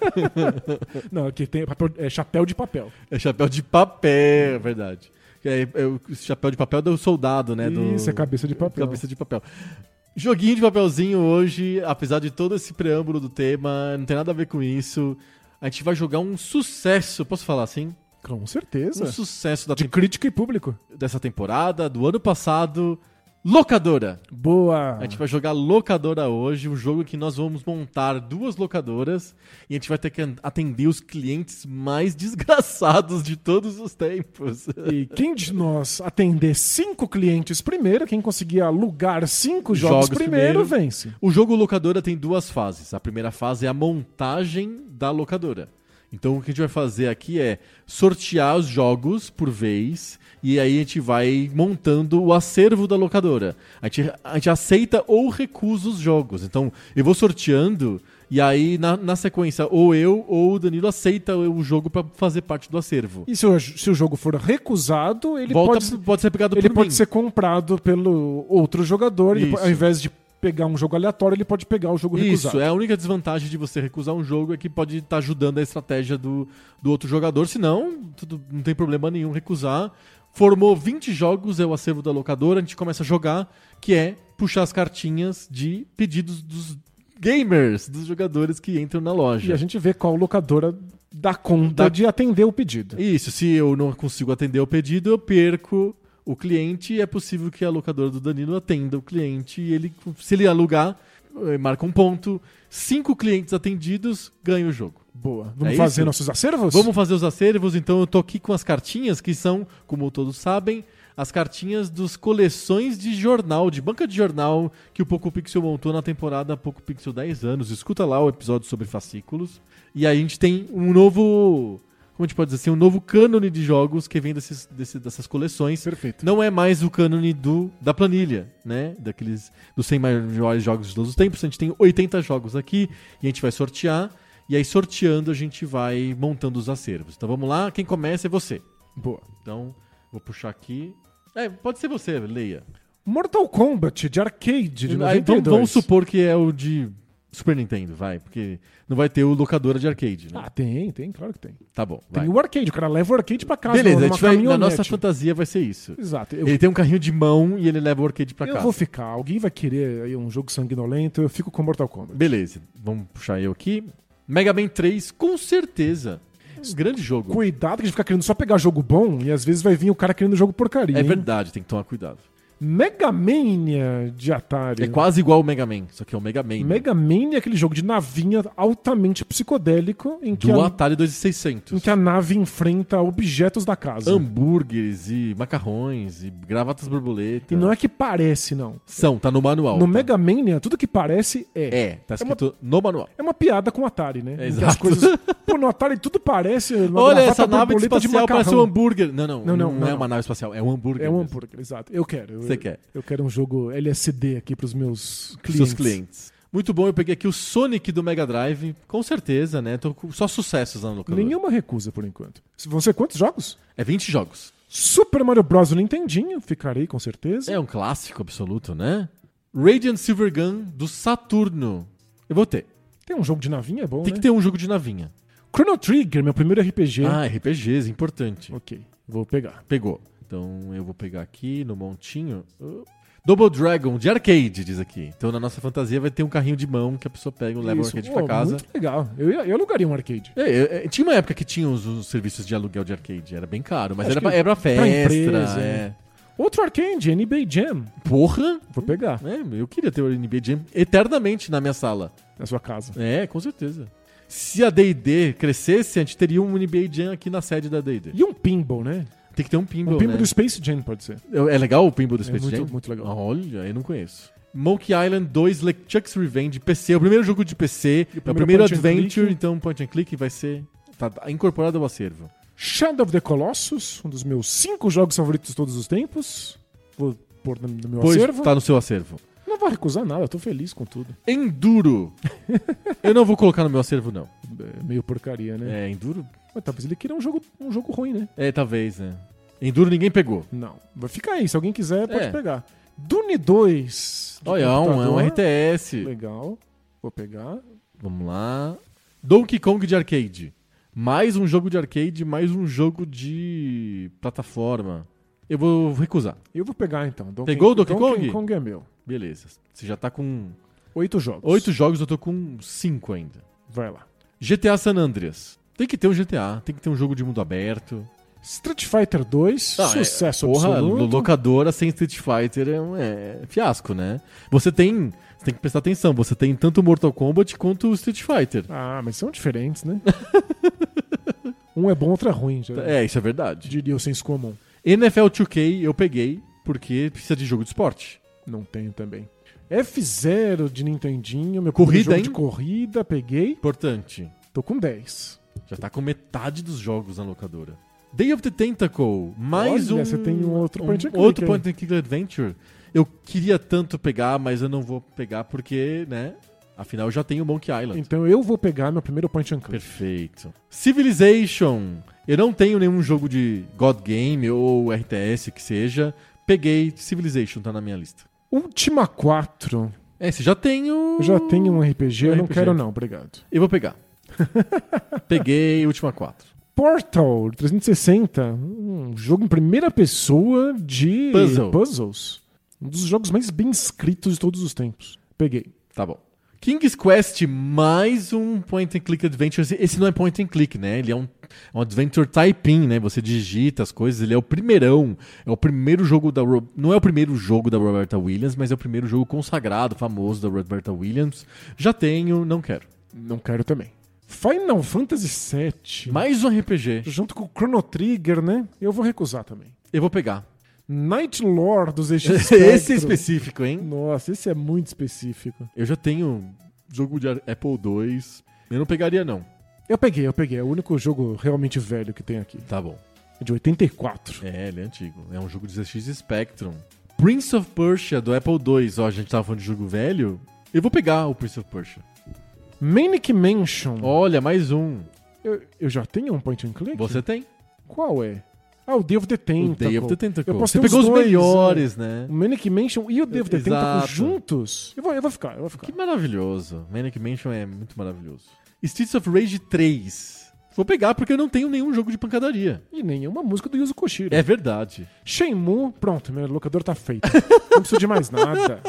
Não, aqui tem papel, é chapéu de papel. É chapéu de papel, é verdade. É, é o chapéu de papel do soldado, né? Do... Isso, é cabeça de papel. Cabeça de papel. Joguinho de papelzinho hoje, apesar de todo esse preâmbulo do tema, não tem nada a ver com isso. A gente vai jogar um sucesso, posso falar assim? Com certeza. Um sucesso da De tem- crítica e público. dessa temporada, do ano passado. Locadora! Boa. A gente vai jogar Locadora hoje, um jogo que nós vamos montar duas locadoras e a gente vai ter que atender os clientes mais desgraçados de todos os tempos. E quem de nós atender cinco clientes primeiro, quem conseguir alugar cinco jogos, Jogos primeiro, primeiro. vence. O jogo Locadora tem duas fases. A primeira fase é a montagem da locadora. Então o que a gente vai fazer aqui é sortear os jogos por vez e aí a gente vai montando o acervo da locadora. A gente, a gente aceita ou recusa os jogos. Então eu vou sorteando e aí na, na sequência ou eu ou o Danilo aceita o jogo para fazer parte do acervo. E se o, se o jogo for recusado, ele Volta, pode, pode ser pegado ele por pode mim. ser comprado pelo outro jogador. Ele, Isso. ao invés de pegar um jogo aleatório, ele pode pegar o jogo recusado. Isso, é a única desvantagem de você recusar um jogo é que pode estar ajudando a estratégia do, do outro jogador. Senão, tudo, não tem problema nenhum recusar. Formou vinte jogos, é o acervo da locadora, a gente começa a jogar, que é puxar as cartinhas de pedidos dos gamers, dos jogadores que entram na loja. E a gente vê qual locadora dá conta Dá- de atender o pedido. Isso, se eu não consigo atender o pedido, eu perco o cliente e é possível que a locadora do Danilo atenda o cliente e ele, se ele alugar, eh, marca um ponto. Cinco clientes atendidos, ganha o jogo. Boa. Vamos É fazer isso? nossos acervos? Vamos fazer os acervos, então eu tô aqui com as cartinhas que são, como todos sabem, as cartinhas dos coleções de jornal, de banca de jornal que o Poco Pixel montou na temporada Poco Pixel dez anos. Escuta lá o episódio sobre fascículos. E aí a gente tem um novo, como a gente pode dizer assim, um novo cânone de jogos que vem desses, desse- dessas coleções. Perfeito. Não é mais o cânone do, da planilha, né? Daqueles dos cem maiores jogos de todos os tempos. A gente tem oitenta jogos aqui e a gente vai sortear. E aí, sorteando, a gente vai montando os acervos. Então vamos lá, quem começa é você. Boa. Então, vou puxar aqui. É, pode ser você, leia. Mortal Kombat de arcade de Aí, noventa e vamos, dois. vamos supor que é o de Super Nintendo, vai. Porque não vai ter o locadora de arcade, né? Ah, tem, tem, claro que tem. Tá bom, vai. Tem o arcade, o cara leva o arcade pra casa. Beleza, a numa gente vai, na caminhonete. nossa fantasia vai ser isso. Exato. Eu, Ele tem um carrinho de mão e ele leva o arcade pra eu casa. vou ficar. Alguém vai querer aí um jogo sanguinolento, eu fico com Mortal Kombat. Beleza, vamos puxar eu aqui. Mega Man três, com certeza. Um grande jogo. Cuidado que a gente fica querendo só pegar jogo bom e às vezes vai vir o cara querendo jogo porcaria. É hein? verdade, tem que tomar cuidado. Mega Mania de Atari. É quase igual o Mega Man, só que é o Mega Man. Mega Man é aquele jogo de navinha altamente psicodélico em que, Do a, Atari dois mil e seiscentos. em que a nave enfrenta objetos da casa. Hambúrgueres e macarrões e gravatas borboleta. E não é que parece, não. São, tá no manual. No tá? Mega Mania, tudo que parece é. É, tá escrito no manual. É uma piada com o Atari, né? É, Em que exato. as coisas... Pô, no Atari tudo parece uma Olha, gravata essa nave borboleta de espacial parece um macarrão. hambúrguer. Não, não, Não, não, não, não é não. uma nave espacial, é um hambúrguer. É um mesmo. hambúrguer, exato. Eu quero. Eu, Você quer. Eu quero um jogo L S D aqui pros meus clientes. Seus clientes. Muito bom, eu peguei aqui o Sonic do Mega Drive, com certeza, né? Tô com só sucessos lá no locador. Nenhuma recusa por enquanto. Vão ser quantos jogos? É vinte jogos. Super Mario Bros. No Nintendinho, ficarei com certeza. É um clássico absoluto, né? Radiant Silver Gun do Saturno. Eu vou ter. Tem um jogo de navinha, é bom, Tem né? que ter um jogo de navinha. Chrono Trigger, meu primeiro R P G. Ah, R P Gs, importante. Ok, vou pegar. Pegou. Então eu vou pegar aqui no montinho. Uh, Double Dragon de arcade, diz aqui. Então na nossa fantasia vai ter um carrinho de mão que a pessoa pega e leva o Isso. arcade Pô, pra casa. Muito legal. Eu, ia- eu alugaria um arcade. É, é, é, tinha uma época que tinha os, os serviços de aluguel de arcade. Era bem caro, mas Acho era pra, que era pra festa. pra empresa, é. né? Outro arcade, N B A Jam. Porra! Vou pegar É, eu queria ter o N B A Jam eternamente na minha sala. na sua casa. É, com certeza. Se a D e D crescesse, a gente teria um N B A Jam aqui na sede da D e D. E um pinball, né? Tem que ter um pinball, Um pinball né? do Space Jam pode ser. É legal o pinball do É Space muito, Jam? muito legal. Olha, eu não conheço. Monkey Island dois LeChuck's Revenge, P C. É o primeiro jogo de P C, é o primeiro point and Adventure, click. então point and click vai ser... Tá incorporado ao acervo. Shadow of the Colossus, um dos meus cinco jogos favoritos de todos os tempos. Vou pôr no no meu Pois acervo. tá no seu acervo. Não vou recusar nada, eu tô feliz com tudo. Enduro. Eu não vou colocar no meu acervo, não. É meio porcaria, né? É, Enduro? Mas talvez ele queira um jogo, um jogo ruim, né? É, talvez, né? Enduro ninguém pegou. Não. Vai ficar aí, se alguém quiser, pode É. pegar. Dune dois. de Olha, é um, é um computador. R T S. Legal. Vou pegar. Vamos lá. Donkey Kong de arcade. Mais um jogo de arcade, mais um jogo de plataforma. Eu vou recusar. Eu vou pegar então. Donkey, Pegou o Donkey Donkey Kong? Kong é meu. Beleza. Você já tá com Oito jogos. oito jogos, eu tô com cinco ainda. Vai lá. G T A San Andreas. Tem que ter um G T A, tem que ter um jogo de mundo aberto. Street Fighter dois, Não, sucesso é, porra, absoluto. locadora sem Street Fighter é, um, é fiasco, né? Você tem, você tem que prestar atenção, você tem tanto Mortal Kombat quanto o Street Fighter. Ah, mas são diferentes, né? Um é bom, outro é ruim. Já É, isso é verdade. diria o senso comum. N F L dois K eu peguei porque precisa de jogo de esporte. Não tenho também. F zero de Nintendinho, meu Corrida, jogo hein? de corrida, peguei. Importante. Tô com dez. Já tá com metade dos jogos na locadora. Day of the Tentacle, mais Olha, um... você tem um outro point and click Outro aí. point and click adventure. Eu queria tanto pegar, mas eu não vou pegar porque, né? Afinal, eu já tenho Monkey Island. Então eu vou pegar meu primeiro point and click. Perfeito. Civilization. Eu não tenho nenhum jogo de God Game ou R T S que seja. Peguei Civilization, tá na minha lista. Ultima quatro. É, você já tem o... Eu já tenho um R P G, Um eu não R P G. quero não, obrigado. Eu vou pegar. Peguei Última quatro. Portal trezentos e sessenta, um jogo em primeira pessoa de Puzzle. puzzles. Um dos jogos mais bem escritos de todos os tempos. Peguei. Tá bom. King's Quest, mais um point and click adventure. Esse não é point and click, né? Ele é um, um adventure type-in, né? Você digita as coisas. Ele é o primeirão. É o primeiro jogo da... Ro- Não é o primeiro jogo da Roberta Williams, mas é o primeiro jogo consagrado, famoso da Roberta Williams. Já tenho, não quero. Não quero também. Final Fantasy sete. Mais um R P G. Junto com o Chrono Trigger, né? Eu vou recusar também. Eu vou pegar. Night Lore dos X Esse Spectrum. é específico, hein? Nossa, esse é muito específico. Eu já tenho jogo de Apple dois. Eu não pegaria, não. Eu peguei, eu peguei. É o único jogo realmente velho que tem aqui. Tá bom. É de oitenta e quatro. É, ele é antigo. É um jogo de Z X Spectrum. Prince of Persia, do Apple dois. Ó, a gente tava falando de jogo velho. Eu vou pegar o Prince of Persia. Manic Mansion. Olha, mais um. Eu, eu já tenho um point and click? Você tem. Qual é? Ah, o Day of the Tentacle. O Day of the Tentacle. Eu posso Você ter pegou os dois, melhores, é. né? O Manic Mansion e o Day of the Tentacle Exato. juntos. Eu vou, eu vou ficar, eu vou ficar. Que maravilhoso. Manic Mansion é muito maravilhoso. Streets of Rage três. Vou pegar porque eu não tenho nenhum jogo de pancadaria. E nenhuma música do Yuzo Koshiro. É verdade. Shenmue, pronto, meu locador tá feito. Não preciso de mais nada.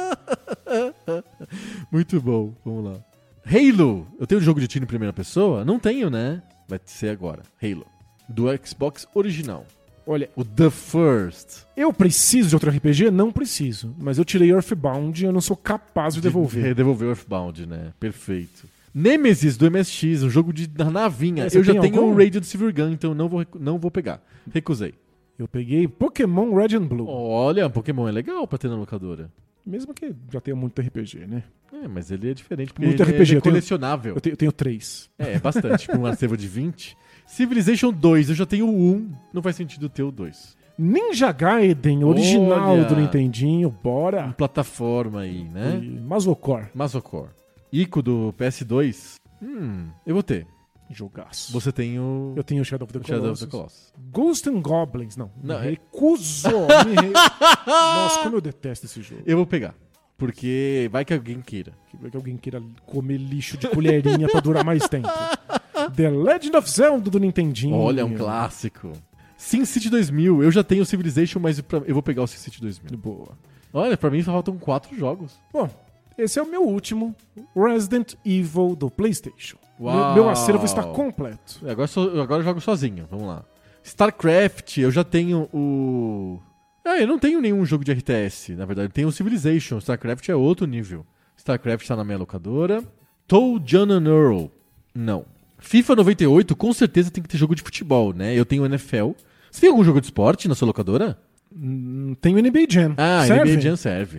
Muito bom. Vamos lá. Halo. Eu tenho um jogo de tiro em primeira pessoa? Não tenho, né? Vai ser agora. Halo. Do Xbox original. Olha, O The First. eu preciso de outro R P G? Não preciso. Mas eu tirei Earthbound e eu não sou capaz de devolver. De, devolver o Earthbound, né? Perfeito. Nemesis do M S X, um jogo de da navinha. É, você eu já tem tenho algum? o Radiant Silver Gun, então não vou, não vou pegar. Recusei. Eu peguei Pokémon Red and Blue. Olha, Pokémon é legal pra ter na locadora. Mesmo que já tenha muito R P G, né? É, mas ele é diferente, porque Muito ele R P G, é eu tenho- colecionável. Eu tenho, eu tenho três. É, é bastante, com um acervo de vinte. Civilization dois, eu já tenho o um, não faz sentido ter o dois. Ninja Gaiden, original Olha. do Nintendinho, Uma bora. plataforma aí, né? E Masocore, Masocore. Ico do P S dois, hum, eu vou ter. jogaço. Você tem o Eu tenho Shadow of the Shadow of Colossus. the Colossus. Ghost and Goblins, não. Não, me é- recuso. me re... Nossa, como eu detesto esse jogo. Eu vou pegar, porque vai que alguém queira. Que que alguém queira comer lixo de colherinha pra durar mais tempo. The Legend of Zelda do Nintendinho. Olha, um clássico. SimCity dois mil, eu já tenho o Civilization, mas pra- eu vou pegar o SimCity dois mil. Boa. Olha, pra mim só faltam quatro jogos. Bom, esse é o meu último Resident Evil do PlayStation. Uau. Meu, meu acervo está completo. Agora, sou- agora eu jogo sozinho, vamos lá. StarCraft, eu já tenho o... Ah, eu não tenho nenhum jogo de R T S, na verdade. Eu tenho o Civilization, StarCraft é outro nível. StarCraft tá na minha locadora. Toe John and Earl, não. FIFA noventa e oito, com certeza tem que ter jogo de futebol, né? Eu tenho o N F L. Você tem algum jogo de esporte na sua locadora? Hum, Tem o N B A Jam. Ah, Serve? N B A Jam serve.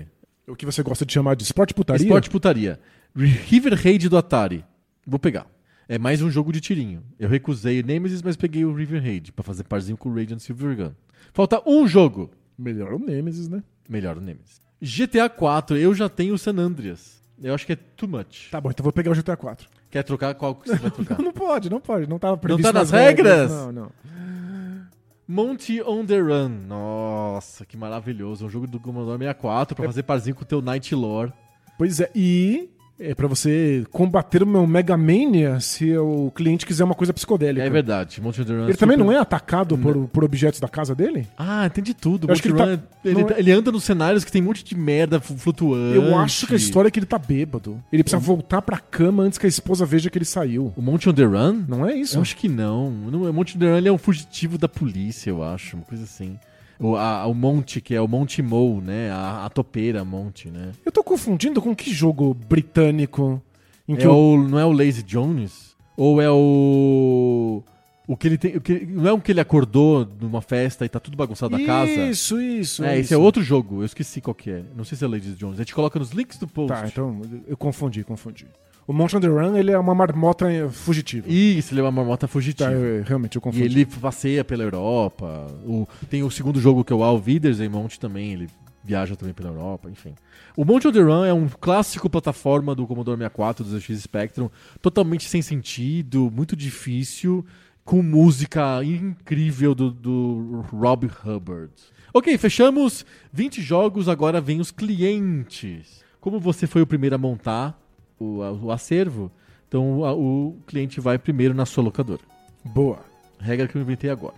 O que você gosta de chamar de esporte putaria? Esporte putaria. River Raid do Atari. Vou pegar. É mais um jogo de tirinho. Eu recusei o Nemesis, mas peguei o River Raid pra fazer parzinho com o Radiant Silvergun. Falta um jogo. Melhor o Nemesis, né? Melhor o Nemesis. G T A quatro. Eu já tenho o San Andreas. Eu acho que é too much. Tá bom, então vou pegar o G T A quatro. Quer trocar? Qual que você vai trocar? Não pode, não pode. Não tava previsto Não tá nas nas regras? Não, não. Monty on the Run. Nossa, que maravilhoso. Um jogo do Commodore sessenta e quatro pra É. fazer parzinho com o teu Night Lore. Pois é, e é pra você combater o meu Mega Mania se o cliente quiser uma coisa psicodélica. É verdade. Monty on the Run. Ele super... também não é atacado por, por objetos da casa dele? Ah, tem de tudo. Eu acho Monty que ele Run, tá- ele, não tá- é- ele anda nos cenários que tem um monte de merda fu- flutuando. Eu acho que a história é que ele tá bêbado. Ele precisa voltar pra cama antes que a esposa veja que ele saiu. O Monty on the Run? Não é isso? Eu acho que não. não o Monty on the Run ele é um fugitivo da polícia, eu acho. Uma coisa assim. O, a- o Monty, que é o Monty Mo, né? A, a topeira Monty, né? Eu tô confundindo com que jogo britânico em que É o... o, não é o Lazy Jones? Ou é o... O que ele tem... O que, não é um que ele acordou numa festa e tá tudo bagunçado na casa? Isso, isso. É, esse isso. é outro jogo. Eu esqueci qual que é. Não sei se é o Lazy Jones. A gente coloca nos links do post. Tá, então eu confundi, confundi. O Monty on the Run, ele é uma marmota eh, fugitiva. Isso, ele é uma marmota fugitiva. Tá, eu- realmente, eu E confundi. ele passeia pela Europa. O, tem o segundo jogo que é o All Monte também. Ele viaja também pela Europa, enfim. O Monty on the Run é um clássico plataforma do Commodore sessenta e quatro, do Z X Spectrum. Totalmente sem sentido, muito difícil, com música incrível do, do Rob Hubbard. Ok, fechamos vinte jogos, agora vem os clientes. Como você foi o primeiro a montar o, a- o acervo, então a- o cliente vai primeiro na sua locadora. Boa. Regra que eu inventei agora.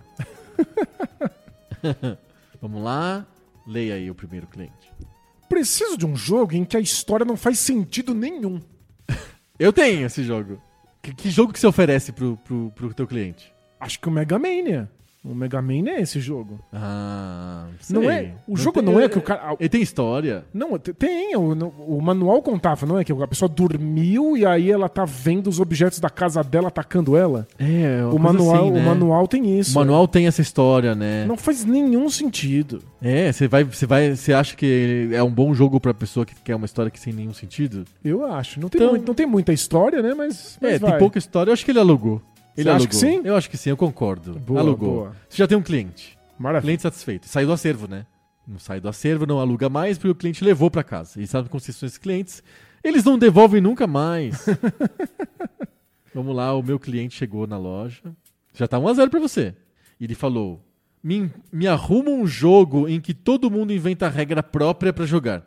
Vamos lá. Leia aí o primeiro cliente. Preciso de um jogo em que a história não faz sentido nenhum. Eu tenho esse jogo. Que, que jogo que você oferece pro, pro, pro teu cliente? Acho que o Mega Mania. O Mega Mania é esse jogo. Ah, sei. Não é- o jogo tem- não é que o cara- Ele tem história. Não, te- tem. O, no- o manual contava, não é? Que a pessoa dormiu e aí ela tá vendo os objetos da casa dela atacando ela. É, uma O coisa manual, assim, né? o manual tem isso. O manual tem essa história, né? Não faz nenhum sentido. É, você vai, você vai, você acha que é um bom jogo pra pessoa que quer uma história que sem nenhum sentido? Eu acho. Não tem, Então- muito- não tem muita história, né? Mas, mas É, vai. tem pouca história. Eu acho que ele alugou. Ele Você acha alugou. que sim? Eu acho que sim, eu concordo. Boa, alugou. boa. Você já tem um cliente. Maravilha. Cliente satisfeito. Saiu do acervo, né? Não sai do acervo, não aluga mais porque o cliente levou pra casa. E sabe como são esses clientes? Eles não devolvem nunca mais. Vamos lá, o meu cliente chegou na loja. Já tá um a zero pra você. E ele falou: me, me arruma um jogo em que todo mundo inventa a regra própria pra jogar.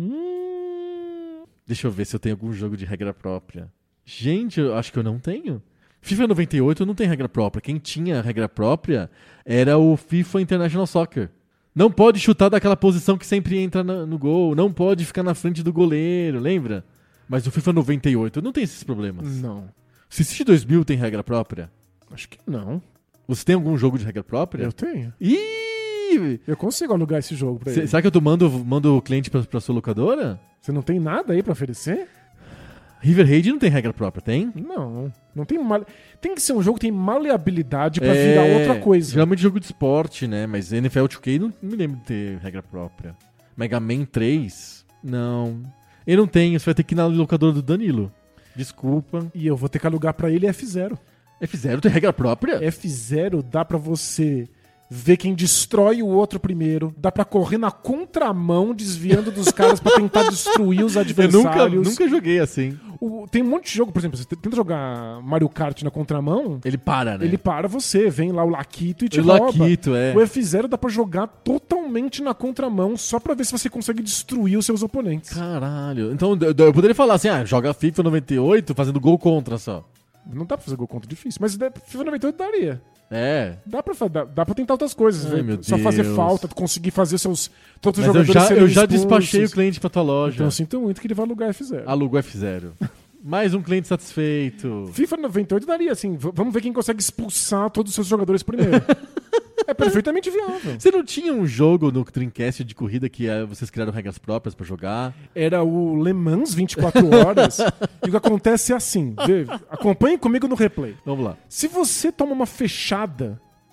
Hum... Deixa eu ver se eu tenho algum jogo de regra própria. Gente, eu acho que eu não tenho. FIFA noventa e oito não tem regra própria. Quem tinha regra própria era o FIFA International Soccer. Não pode chutar daquela posição que sempre entra na- no gol. Não pode ficar na frente do goleiro, lembra? Mas o FIFA noventa e oito não tem esses problemas. Não. O SimCity dois mil tem regra própria? Acho que não. Você tem algum jogo de regra própria? Eu tenho. Ih! Eu consigo alugar esse jogo pra Cê- ele. será que eu tô mando, mando o cliente pra, pra sua locadora? Você não tem nada aí pra oferecer? River Raid não tem regra própria, tem? Não. Não tem mal... Tem que ser um jogo que tem maleabilidade pra É, virar outra coisa. Geralmente jogo de esporte, né? Mas N F L dois K não, não me lembro de ter regra própria. Mega Man três? Não. Eu não tenho, você vai ter que ir na locadora do Danilo. Desculpa. E eu vou ter que alugar pra ele F zero. F zero tem regra própria? F zero dá pra você ver quem destrói o outro primeiro. Dá pra correr na contramão, desviando dos caras pra tentar destruir os Eu adversários. nunca, nunca joguei assim. O- tem um monte de jogo, por exemplo, você tenta jogar Mario Kart na contramão, Ele para, né? ele para você, vem lá o Laquito e te O rouba. Laquito, é. O F zero dá pra jogar totalmente na contramão, só pra ver se você consegue destruir os seus oponentes. Caralho. Então eu eu poderia falar assim, ah, joga FIFA noventa e oito fazendo gol contra só. Não dá pra fazer gol contra difícil, mas dá- FIFA noventa e oito daria. É. Dá pra, fa- dá, dá pra tentar outras coisas. Ai, né? meu Só fazer Deus. falta, conseguir fazer seus todos os Mas eu jogadores já, serem eu já expulsos. despachei o cliente pra tua loja. Então eu sinto muito que ele vai alugar F zero. Alugo F zero. Mais um cliente satisfeito. FIFA noventa e oito daria, assim, v- vamos ver quem consegue expulsar todos os seus jogadores primeiro. É perfeitamente viável. Você não tinha um jogo no Dreamcast de corrida que eh, vocês criaram regras próprias pra jogar? Era o Le Mans vinte e quatro horas. E o que acontece é assim, vê, acompanhe comigo no replay. Vamos lá. Se você toma uma fechada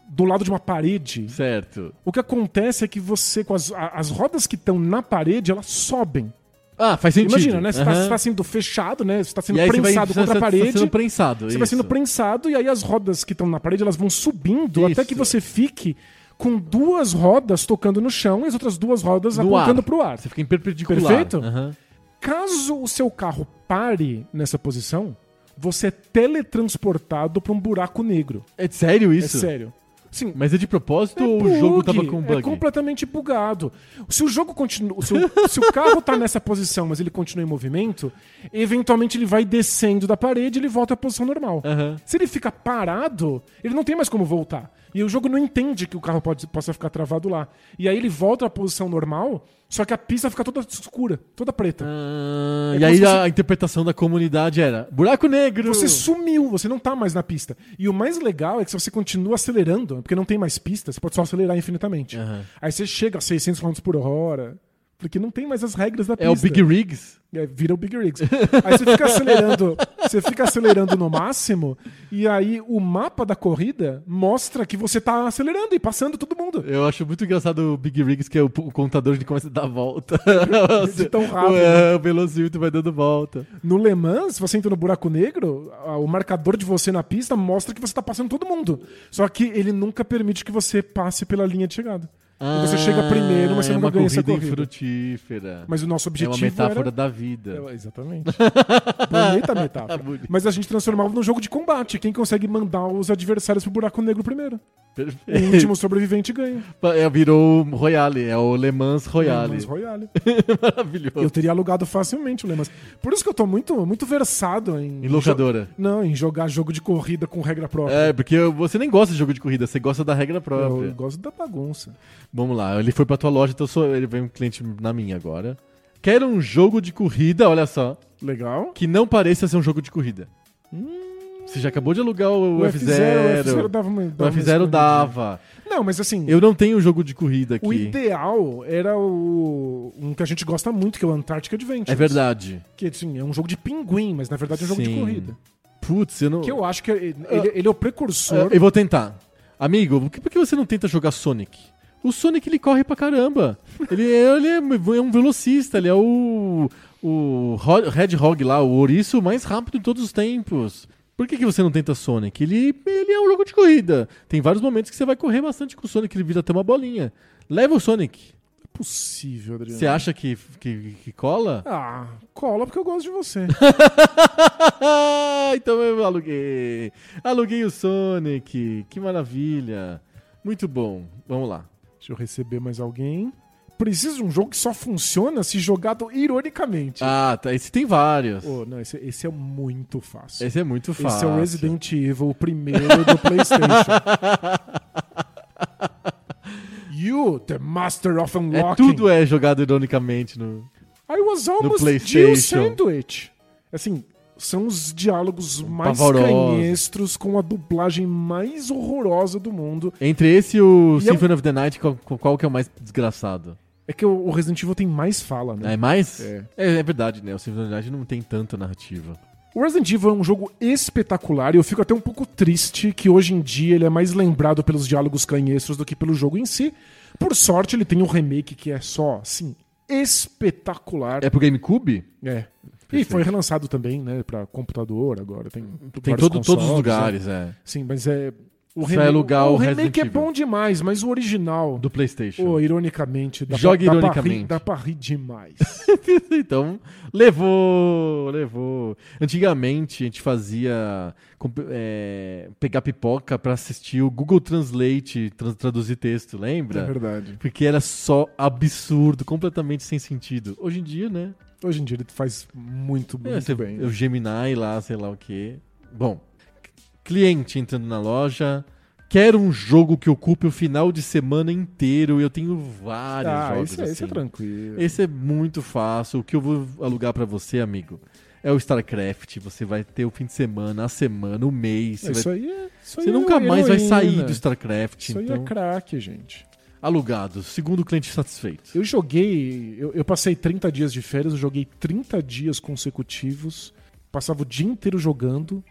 do lado de uma parede, Certo. o que acontece é que você, com as, a- as rodas que estão na parede, elas sobem. Ah, faz sentido. Imagina, né? Você está Aham. sendo fechado, né? Você está sendo E aí você vai- prensado você contra a tá- parede. Tá sendo prensado, Você isso. vai sendo prensado e aí as rodas que estão na parede, elas vão subindo Isso. até que você fique com duas rodas tocando no chão e as outras duas rodas No apontando ar. pro ar. Você fica em perpendicular. Perfeito? Aham. Caso o seu carro pare nessa posição, você é teletransportado para um buraco negro. É sério isso? É sério. Sim, Mas é de propósito é ou bug, o jogo tava com bug? É completamente bugado. Se o jogo continua. Se o, se o carro tá nessa posição, mas ele continua em movimento, eventualmente ele vai descendo da parede e ele volta à posição normal. Aham. Se ele fica parado, ele não tem mais como voltar. E o jogo não entende que o carro pode, possa ficar travado lá. E aí ele volta à posição normal, só que a pista fica toda escura, toda preta. Ah, É e como aí se a você- interpretação da comunidade era buraco negro. Você sumiu, você não tá mais na pista. E o mais legal é que se você continua acelerando, porque não tem mais pista, você pode só acelerar infinitamente. Aham. Aí você chega a seiscentos quilômetros por hora, porque não tem mais as regras da pista. É o Big Rigs. É, vira o Big Rigs. Aí você fica acelerando, você fica acelerando no máximo, e aí o mapa da corrida mostra que você tá acelerando e passando todo mundo. Eu acho muito engraçado o Big Rigs, que é o, o contador de começa a dar volta. De tão rápido. É, o velocímetro vai dando volta. No Le Mans, se você entra no buraco negro, a- o marcador de você na pista mostra que você tá passando todo mundo. Só que ele nunca permite que você passe pela linha de chegada. E você chega primeiro, mas você é nunca uma ganha essa corrida corrida. infrutífera. Mas o nosso É objetivo uma metáfora era... da vida. É, exatamente. Bonita metáfora. Bonito. Mas a gente transformava num jogo de combate. Quem consegue mandar os adversários pro buraco negro primeiro. O Perfeito. último sobrevivente ganha. É, virou Royale, é o Le Mans Royale. Le Mans Royale. Maravilhoso. Eu teria alugado facilmente o Le Mans. Por isso que eu tô muito, muito versado em... Em locadora. jo- Não, em jogar jogo de corrida com regra própria. É, porque você nem gosta de jogo de corrida, você gosta da regra Eu própria. gosto da bagunça. Vamos lá, ele foi pra tua loja, então eu sou, ele vem um cliente na minha agora. Quero um jogo de corrida, olha só, Legal. que não pareça ser um jogo de corrida. Você já acabou de alugar o, O F zero. O F zero dava uma, O dava F uma zero escondidinha. dava. Não, mas assim, Eu não tenho jogo de corrida aqui. o ideal era o um que a gente gosta muito, que é o Antarctic Adventures. É verdade. Que assim, é um jogo de pinguim, mas na verdade é um jogo de Sim. corrida. Putz, eu não... Que eu acho que ele, ele- ele é o precursor. Eu, eu vou tentar. Amigo, por que, por que você não tenta jogar Sonic? O Sonic, ele corre pra caramba. Ele, é- ele é, é um velocista, ele é o, o Ro- Hedgehog lá, o ouriço mais rápido de todos os tempos. Por que, que você não tenta Sonic? Ele, ele é um jogo de corrida. Tem vários momentos que você vai correr bastante com o Sonic, ele vira até uma bolinha. Leva o Sonic. É possível, Adriano. Você acha que, que, que cola? Ah, cola porque eu gosto de você. Então eu aluguei. Aluguei o Sonic. Que maravilha. Muito bom. Vamos lá. Deixa eu receber mais alguém. Preciso de um jogo que só funciona se jogado ironicamente. Ah, tá. Esse tem vários. Oh, não, esse, esse é muito fácil. Esse é muito fácil. Esse é o Resident Evil, o primeiro do PlayStation. You, the master of É, unlocking. tudo é jogado ironicamente no. I was almost PlayStation. Jill Sandwich. Assim, são os diálogos mais Pavorosos. canhestros com a dublagem mais horrorosa do mundo. Entre esse e o E é um- Symphony of the Night, qual, qual que é o mais desgraçado? É que o o Resident Evil tem mais fala, né? É mais? É. É, é verdade, né? O Symphony of the Night não tem tanta narrativa. O Resident Evil é um jogo espetacular e eu fico até um pouco triste que hoje em dia ele é mais lembrado pelos diálogos canhestros do que pelo jogo em si. Por sorte, ele tem um remake que é só, assim, espetacular. É pro GameCube? É. E Perfeito. foi relançado também, né, pra computador agora. Tem, Tem vários todo, todos os consoles, lugares, é. né? Sim, mas é... O Você vai alugar o o remake Resident é Evil. bom demais, mas o original... Do PlayStation. Pô, ironicamente... Dá Jogue pra, dá ironicamente. Pra rir, dá pra rir demais. Então, levou, levou. Antigamente a gente fazia comp- é, pegar pipoca pra assistir o Google Translate, tra- traduzir texto, lembra? É verdade. Porque era só absurdo, completamente sem sentido. Hoje em dia, né? Hoje em dia ele faz muito, muito É, você- bem. o Gemini lá, sei lá o quê. Bom, cliente entrando na loja. Quero um jogo que ocupe o final de semana inteiro. Eu tenho vários Ah, jogos esse, é- assim. esse é tranquilo. Esse é muito fácil. O que eu vou alugar pra você, amigo, é o StarCraft. Você vai ter o fim de semana, a semana, o mês. Você, É, isso vai- aí é, isso você aí nunca é mais vai heroína. sair do StarCraft. Isso aí Então, é craque, gente. alugado. Segundo cliente satisfeito. Eu joguei, eu, eu passei trinta dias de férias, eu joguei trinta dias consecutivos, passava o dia inteiro jogando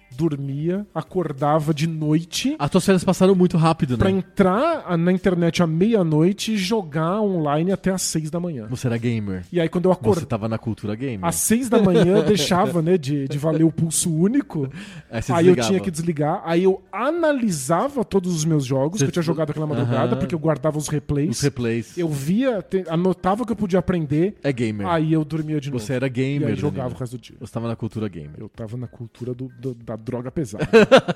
dormia, acordava de noite As tuas férias passaram muito rápido, pra né? entrar na internet à meia-noite e jogar online até às seis da manhã. Você era gamer. E aí quando eu Você acordava tava na cultura gamer. às seis da manhã, deixava, né, de, de valer o pulso único. Aí você Aí eu desligava. tinha que desligar. Aí eu analisava todos os meus jogos Você- que eu tinha jogado aquela madrugada, Aham. porque eu guardava os replays. Os replays. Eu via, te- anotava o que eu podia aprender. É gamer. Aí eu dormia de novo. Você era E gamer, aí jogava Danilo. o resto do dia. Você tava na cultura gamer. Eu tava na cultura do- do- da droga pesada.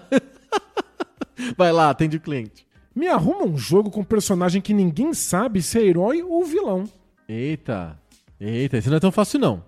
Vai lá, atende o cliente. Me arruma um jogo com personagem que ninguém sabe se é herói ou vilão. Eita. Eita, esse não é tão fácil, não.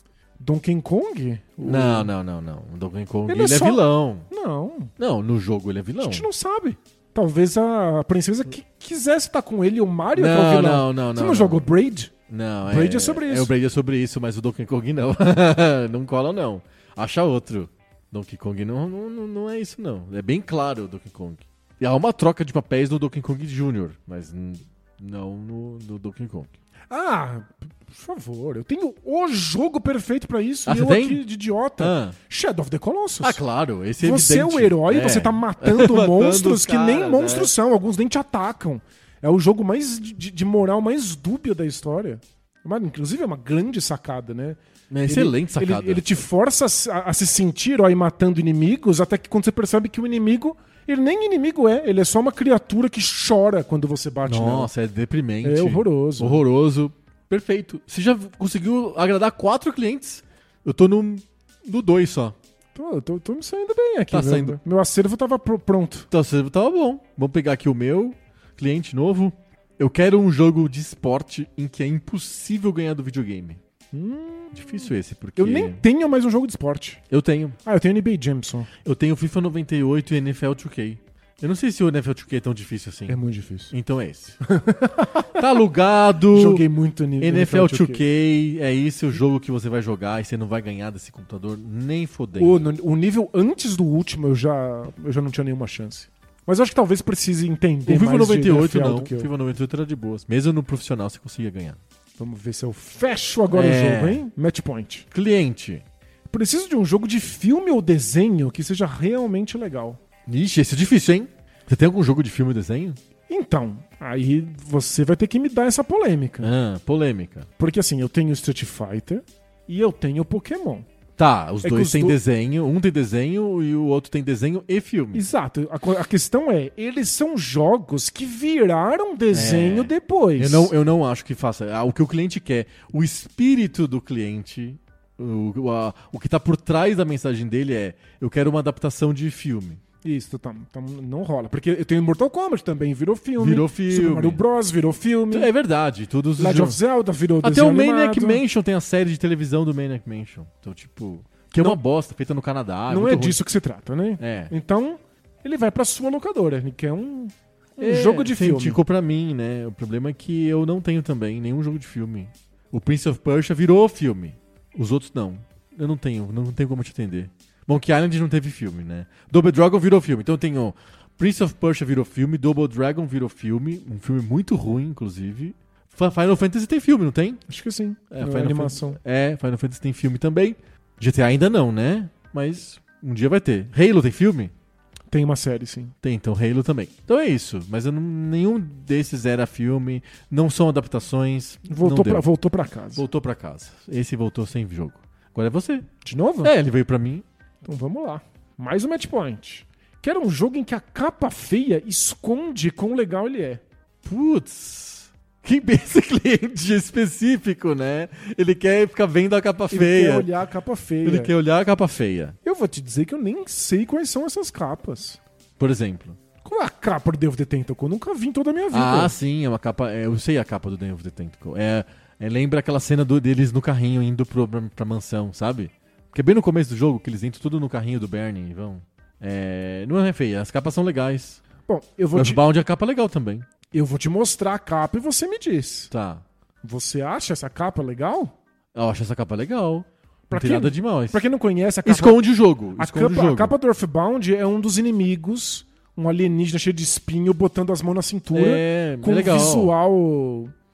Donkey Kong? O- Não, não, não, não. O Donkey Kong, Ele ele, é é, só- vilão. Não, Não, no jogo ele é vilão. a gente não sabe. Talvez a princesa que quisesse estar com ele e o Mario é que é o Não, vilão. não, não, Você não, não, não. jogou Braid? Não, Braid é sobre isso. É, o Braid é sobre isso, mas o Donkey Kong não. Não cola, não. Acha outro. Donkey Kong não, não, não- não é isso, não. É bem claro o Donkey Kong. E há uma troca de papéis no Donkey Kong Júnior, mas n- não no, no Donkey Kong. Ah, por favor, eu tenho o jogo perfeito pra isso. Ah, e você eu tem? aqui de idiota. Ah, Shadow of the Colossus. ah claro, esse é Você é evidente. o herói, É. você tá matando Matando monstros os que nem caras, monstros é. são. Alguns nem te atacam. É o jogo mais de, de moral mais dúbia da história. Mas, inclusive é uma grande sacada, né? É excelente Ele- sacada. Ele, ele te força a, se- a se sentir herói matando inimigos, até que quando você percebe que o inimigo, ele nem inimigo é, ele é só uma criatura que chora quando você bate nela. Nossa, é deprimente. É horroroso. Horroroso. Perfeito. Você já conseguiu agradar quatro clientes? Eu tô no, no dois só. Tô, tô, tô me saindo bem aqui. Tá meu, saindo. meu acervo tava pro- pronto. Então, você tava bom. Vamos pegar aqui o meu cliente novo. Eu quero um jogo de esporte em que é impossível ganhar do videogame. Hum, Difícil esse, porque... eu nem tenho mais um jogo de esporte. Eu tenho. Ah, eu tenho N B A Jam só. Eu tenho FIFA noventa e oito e N F L dois K. Eu não sei se o N F L dois K é tão difícil assim. É muito difícil. Então é esse. Tá alugado. Joguei muito N- N F L dois dois K. K, é esse o jogo que você vai jogar e você não vai ganhar desse computador nem fodendo. O, no- o nível antes do último eu já, eu já não tinha nenhuma chance. Mas eu acho que talvez precise entender O FIFA mais noventa e oito de N F L não. do que O eu. FIFA noventa e oito era de boas. Mesmo no profissional você conseguia ganhar. Vamos ver se eu fecho agora É. o jogo, hein? Match point. Cliente. Preciso de um jogo de filme ou desenho que seja realmente legal. Ixi, esse é difícil, hein? Você tem algum jogo de filme e desenho? Então, aí você vai ter que me dar essa polêmica. Ah, polêmica. Porque assim, eu tenho Street Fighter e eu tenho Pokémon. Tá, os É que dois os têm do- desenho. Um tem desenho e o outro tem desenho e filme. Exato. A, co- a questão é, eles são jogos que viraram desenho É. depois. Eu não, eu não acho que faça. Ah, o que o cliente quer, o espírito do cliente, o, o, a- o que tá por trás da mensagem dele é: eu quero uma adaptação de filme. Isso, tá, tá- não rola. Porque eu tenho Mortal Kombat também, virou filme. Virou filme. Super Mario Bros. Virou filme. É verdade, todos os Legend of jogos. Zelda virou Até desenho o Maniac animado. Mansion tem a série de televisão do Maniac Mansion. Então, tipo. Que é Não- uma bosta, feita no Canadá. Não muito é ruim. disso que se trata, né? É. Então, ele vai pra sua locadora. Ele quer um, um É, jogo de filme. Ficou pra mim, né? O problema é que eu não tenho também nenhum jogo de filme. O Prince of Persia virou filme. Os outros não. Eu não tenho, não tenho como te atender. Monkey Island não teve filme, né? Double Dragon virou filme. Então eu tenho Prince of Persia virou filme, Double Dragon virou filme, um filme muito ruim, inclusive. Fa- Final Fantasy tem filme, não tem? Acho que sim. É, É, Final animação. Fantasy, é, Final Fantasy tem filme também. G T A ainda não, né? Mas um dia vai ter. Halo tem filme? Tem uma série, sim. Tem, então Halo também. Então é isso. Mas eu não- nenhum desses era filme, não são adaptações. Voltou, não deu. pra, voltou pra casa. Voltou pra casa. Esse voltou sem jogo. Agora é você. De novo? É, ele veio pra mim. Então vamos lá. Mais um match point. Quero um jogo em que a capa feia esconde quão legal ele é. Putz. Que esse cliente específico, né? Ele quer ficar vendo a capa Ele feia. quer olhar a capa feia. Ele quer olhar a capa feia. Eu vou te dizer que eu nem sei quais são essas capas. Por exemplo. Qual é a capa do Day of the Tentacle? Eu nunca vi em toda a minha vida. Ah, sim, é uma capa. é, eu sei a capa do Day of the Tentacle. É, é, lembra aquela cena do- deles no carrinho indo pro, pra, pra mansão, sabe? Porque é bem no começo do jogo que eles entram tudo no carrinho do Bernie e vão. É, não é feia, as capas são legais. Bom, eu vou, te, Earthbound é a capa legal também. eu vou te mostrar a capa e você me diz. Tá. Você acha essa capa legal? Eu acho essa capa legal. Pra não tem quem- nada demais. Pra quem não conhece, a capa, Esconde o jogo. a, Esconde capa, o jogo. a capa do Earthbound é um dos inimigos, um alienígena cheio de espinho, botando as mãos na cintura, é, com é legal. um visual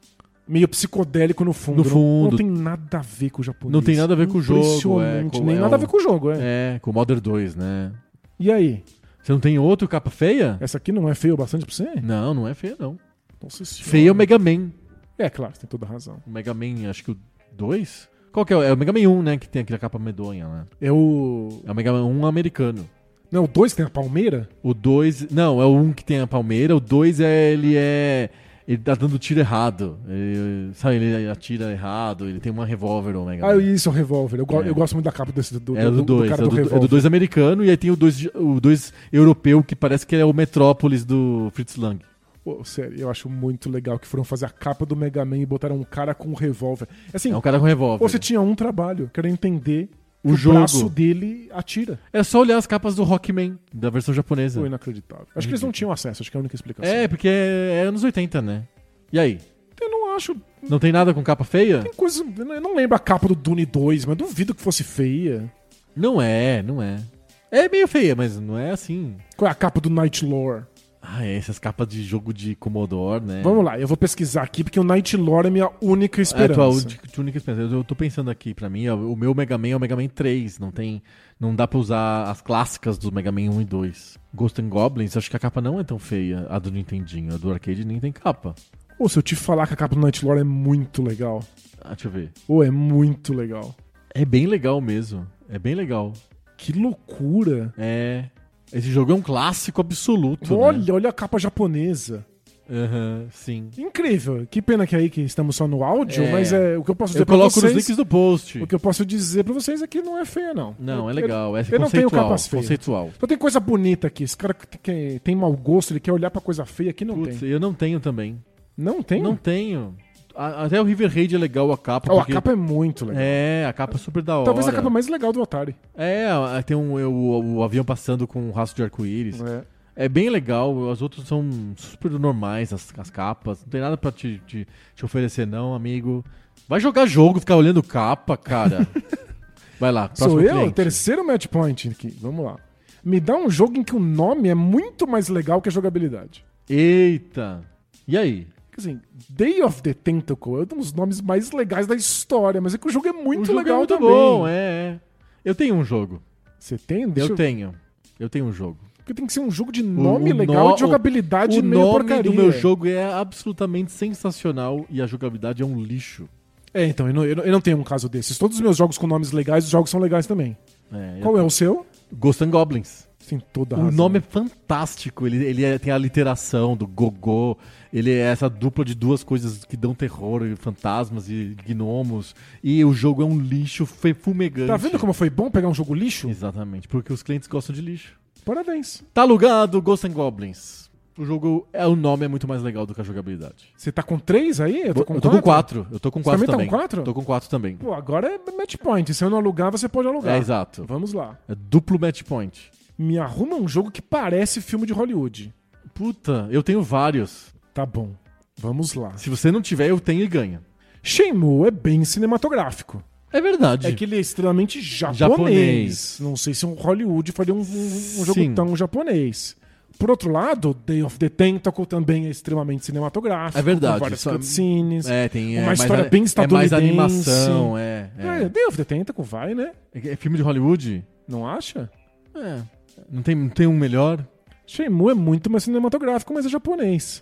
meio psicodélico no fundo. No fundo. Não, não tem nada a ver com o japonês. Não tem nada a ver com o jogo. É, Impressionante. com- Nem é nada a um- ver com o jogo, é. É, com o Modern dois, né? E aí? Você não tem outro capa feia? Essa aqui não é feio bastante pra você? Não, não é feia, não. Nossa senhora. Feia é o Mega Man. É, claro, você tem toda a razão. O Mega Man, acho que o dois? Qual que é? É o Mega Man um, né? Que tem aquela capa medonha, né? É o... É o Mega Man um americano. Não, o dois tem a palmeira? O dois... Não, é o um que tem a palmeira. O dois é... Ele é... Ele tá dando tiro errado. Ele, sabe, ele atira errado. Ele tem uma revólver, o Mega Ah, Man. isso, é o revólver. Eu, go- É. eu gosto muito da capa desse, do, É o do dois. cara É do, o do- é revólver. do dois americano. E aí tem o dois, o dois europeu, que parece que é o Metrópolis do Fritz Lang. Pô, sério, eu acho muito legal que foram fazer a capa do Mega Man e botaram um cara com um revólver. Assim, É um cara com revólver. você tinha um trabalho, que era entender O que o jogo. braço dele atira. É só olhar as capas do Rockman, da versão japonesa. Foi inacreditável. Acho que eles não tinham acesso, acho que é a única explicação. É, porque é, é anos oitenta, né? E aí? Eu não acho... Não tem nada com capa feia? Tem coisa... Eu não lembro a capa do Dune dois, mas duvido que fosse feia. Não é, não é. É meio feia, mas não é assim. Qual é a capa do Night Lore? Ah, é, essas capas de jogo de Commodore, né? Vamos lá, eu vou pesquisar aqui, porque o Night Lore é minha única É a esperança. tua única única esperança. Eu tô pensando aqui, pra mim, o meu Mega Man é o Mega Man três. Não tem. Não dá pra usar as clássicas do Mega Man um e dois. Ghost and Goblins, acho que a capa não é tão feia. A do Nintendinho. A do arcade nem tem capa. Ou se eu te falar que a capa do Night Lore é muito legal. Ah, deixa eu ver. Ou é muito legal. É bem legal mesmo. É bem legal. Que loucura. É. Esse jogo é um clássico absoluto. Olha, né? olha a capa japonesa. Aham, sim. Incrível. Que pena que aí que estamos só no áudio, É. mas é o que eu posso dizer Eu pra coloco vocês. nos links do post. O que eu posso dizer pra vocês é que não é feia, não. Não, é Eu- legal. É eu não tenho conceitual. capas feias. Conceitual. Só tem coisa bonita aqui. Esse cara que que tem mau gosto, ele quer olhar pra coisa feia aqui, não Putz, tem. eu não tenho também. Não tem? Não tenho. A- Até o River Raid é legal a capa. Oh, a porque- capa é muito legal. É, a capa é super da hora. Talvez a capa mais legal do Atari. É, a- tem um, o, o avião passando com um rastro de arco-íris. É. É bem legal, as outras são super normais, as, as capas. Não tem nada pra te, te, te oferecer, não, amigo. Vai jogar jogo, ficar olhando capa, cara. Vai lá, próximo Sou eu, cliente. terceiro match point aqui. Vamos lá. Me dá um jogo em que o nome é muito mais legal que a jogabilidade. Eita. E aí? Assim, Day of the Tentacle é um dos nomes mais legais da história, mas é que o jogo é muito o jogo legal é muito também. bom, é, é. Eu tenho um jogo. Você tem? Deixa eu eu tenho. Eu tenho um jogo. Porque tem que ser um jogo de nome o legal no- e de jogabilidade O meio nome porcaria. do meu jogo é absolutamente sensacional e a jogabilidade é um lixo. É, então, eu não, eu não- eu não tenho um caso desses. Todos os meus jogos com nomes legais, os jogos são legais também. É, Qual é o seu? Ghost and Goblins. Tem toda a O razão. nome é fantástico, ele, ele é- tem a literação do gogô, ele é essa dupla de duas coisas que dão terror, fantasmas e gnomos, e o jogo é um lixo fe- fumegante. Tá vendo como foi bom pegar um jogo lixo? Exatamente, porque os clientes gostam de lixo. Parabéns. Tá alugado, Ghost and Goblins. O jogo, é, o nome é muito mais legal do que a jogabilidade. Você tá com três aí? Eu tô com eu tô quatro. com quatro, eu tô com Você quatro também tá também. com quatro? Tô com quatro também. Pô, agora é match point. Se eu não alugar, você pode alugar. É, exato. Vamos lá. É duplo match point. Me arruma um jogo que parece filme de Hollywood. Puta, eu tenho vários. Tá bom. Vamos lá. Se você não tiver, eu tenho e ganha. Shenmue é bem cinematográfico. É verdade. É que ele é extremamente japonês. Japonês. Não sei se um Hollywood faria um, um, um jogo Sim. tão japonês. Por outro lado, Day of the Tentacle também é extremamente cinematográfico. É verdade, Com várias só- cutscenes. É, tem é Uma mais história a- bem É mais estadunidense. animação, é. É, É. Day of the Tentacle vai, né? É, é filme de Hollywood? Não acha? É. Não tem, não tem um melhor? Shenmue é muito mais cinematográfico, mas é japonês.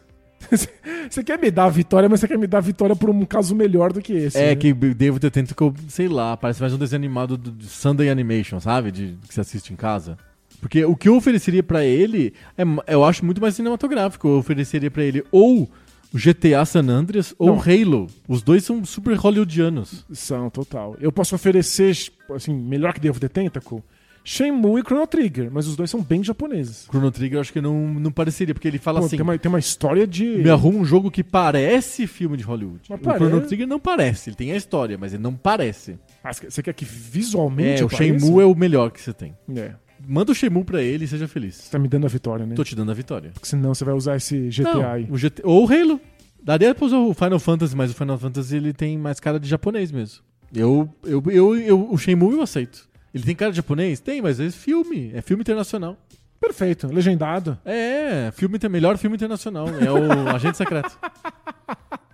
Você quer me dar a vitória, mas você quer me dar a vitória por um caso melhor do que esse. É né? que David Tentacle, sei lá, parece mais um desenho animado do, de Sunday Animation, sabe? De, que você assiste em casa. Porque o que eu ofereceria pra ele, é, ma- eu acho muito mais cinematográfico. Eu ofereceria pra ele ou o G T A San Andreas ou Não. Halo. Os dois são super hollywoodianos. São, total. Eu posso oferecer, assim, melhor que Day of the Tentacle, Shenmue e Chrono Trigger, mas os dois são bem japoneses. Chrono Trigger eu acho que não, não pareceria, porque ele fala Pô, assim... tem, uma, tem uma história de... Me arruma um jogo que parece filme de Hollywood. Mas o parece. Chrono Trigger não parece. Ele tem a história, mas ele não parece. Ah, você quer que visualmente É, o pareça? Shenmue é o melhor que você tem. É. Manda o Shenmue pra ele e seja feliz. Você tá me dando a vitória, né? Tô te dando a vitória. Porque senão você vai usar esse G T A Não, aí. o G T... Ou o Halo. Daria pra usar o Final Fantasy, mas o Final Fantasy ele tem mais cara de japonês mesmo. Eu, eu, eu, eu, o Shenmue eu aceito. Ele tem cara de japonês? Tem, mas é filme. É filme internacional. Perfeito. Legendado. É, filme, melhor filme internacional. É o Agente Secreto.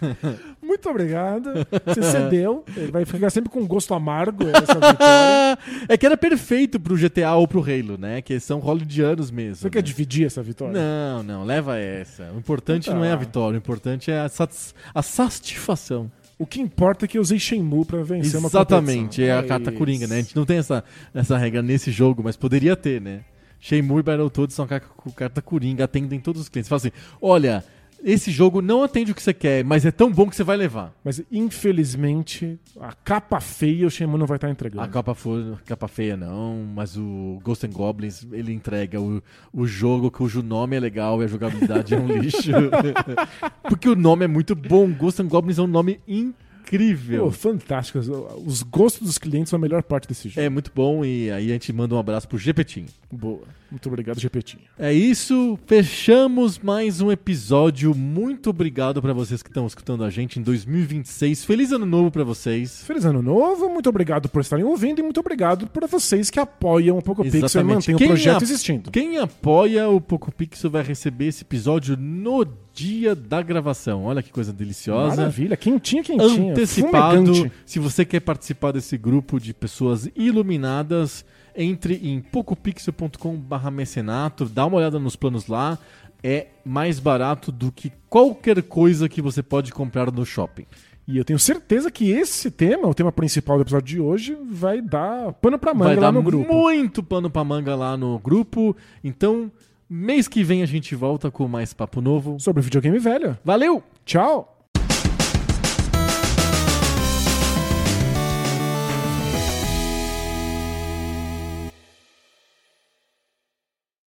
Muito obrigado. Você cedeu. Vai ficar sempre com um gosto amargo essa vitória. É que era perfeito pro G T A ou pro Halo, né? Que são hollywoodianos mesmo. Você né? quer dividir essa vitória? Não, não, leva essa. O importante Tá. não é a vitória, o importante é a, satis- a satisfação. O que importa é que eu usei Shenmue pra vencer uma Exatamente, competição. é a carta coringa, né? A gente não tem essa, essa regra nesse jogo, mas poderia ter, né? Shenmue e Battletoads são carta, carta coringa, atendem todos os clientes. Fala assim, olha, esse jogo não atende o que você quer, mas é tão bom que você vai levar. Mas, infelizmente, a capa feia o Shenmue não vai estar entregando. A capa, for, capa feia não, mas o Ghosts and Goblins, ele entrega o, o jogo cujo nome é legal e a jogabilidade é um lixo. Porque o nome é muito bom. Ghosts and Goblins é um nome incrível. Pô, fantástico. Os gostos dos clientes são a melhor parte desse jogo. É muito bom e aí a gente manda um abraço pro Gepetinho. Boa. Muito obrigado, Gepetinho. É isso, fechamos mais um episódio. Muito obrigado pra vocês que estão escutando a gente em dois mil e vinte e seis. Feliz ano novo pra vocês. Feliz ano novo, muito obrigado por estarem ouvindo e muito obrigado por vocês que apoiam o PocoPixel e mantêm o Quem projeto a- existindo. Quem apoia o PocoPixel vai receber esse episódio no dia da gravação. Olha que coisa deliciosa. Maravilha, quentinha, quentinha. Antecipado. Fumegante. Se você quer participar desse grupo de pessoas iluminadas, entre em pocopixel ponto com barra mecenato, dá uma olhada nos planos lá. É mais barato do que qualquer coisa que você pode comprar no shopping. E eu tenho certeza que esse tema, o tema principal do episódio de hoje, vai dar pano pra manga Vai lá dar no grupo. muito pano pra manga lá no grupo. Então, mês que vem a gente volta com mais papo novo. Sobre videogame velho. Valeu! Tchau!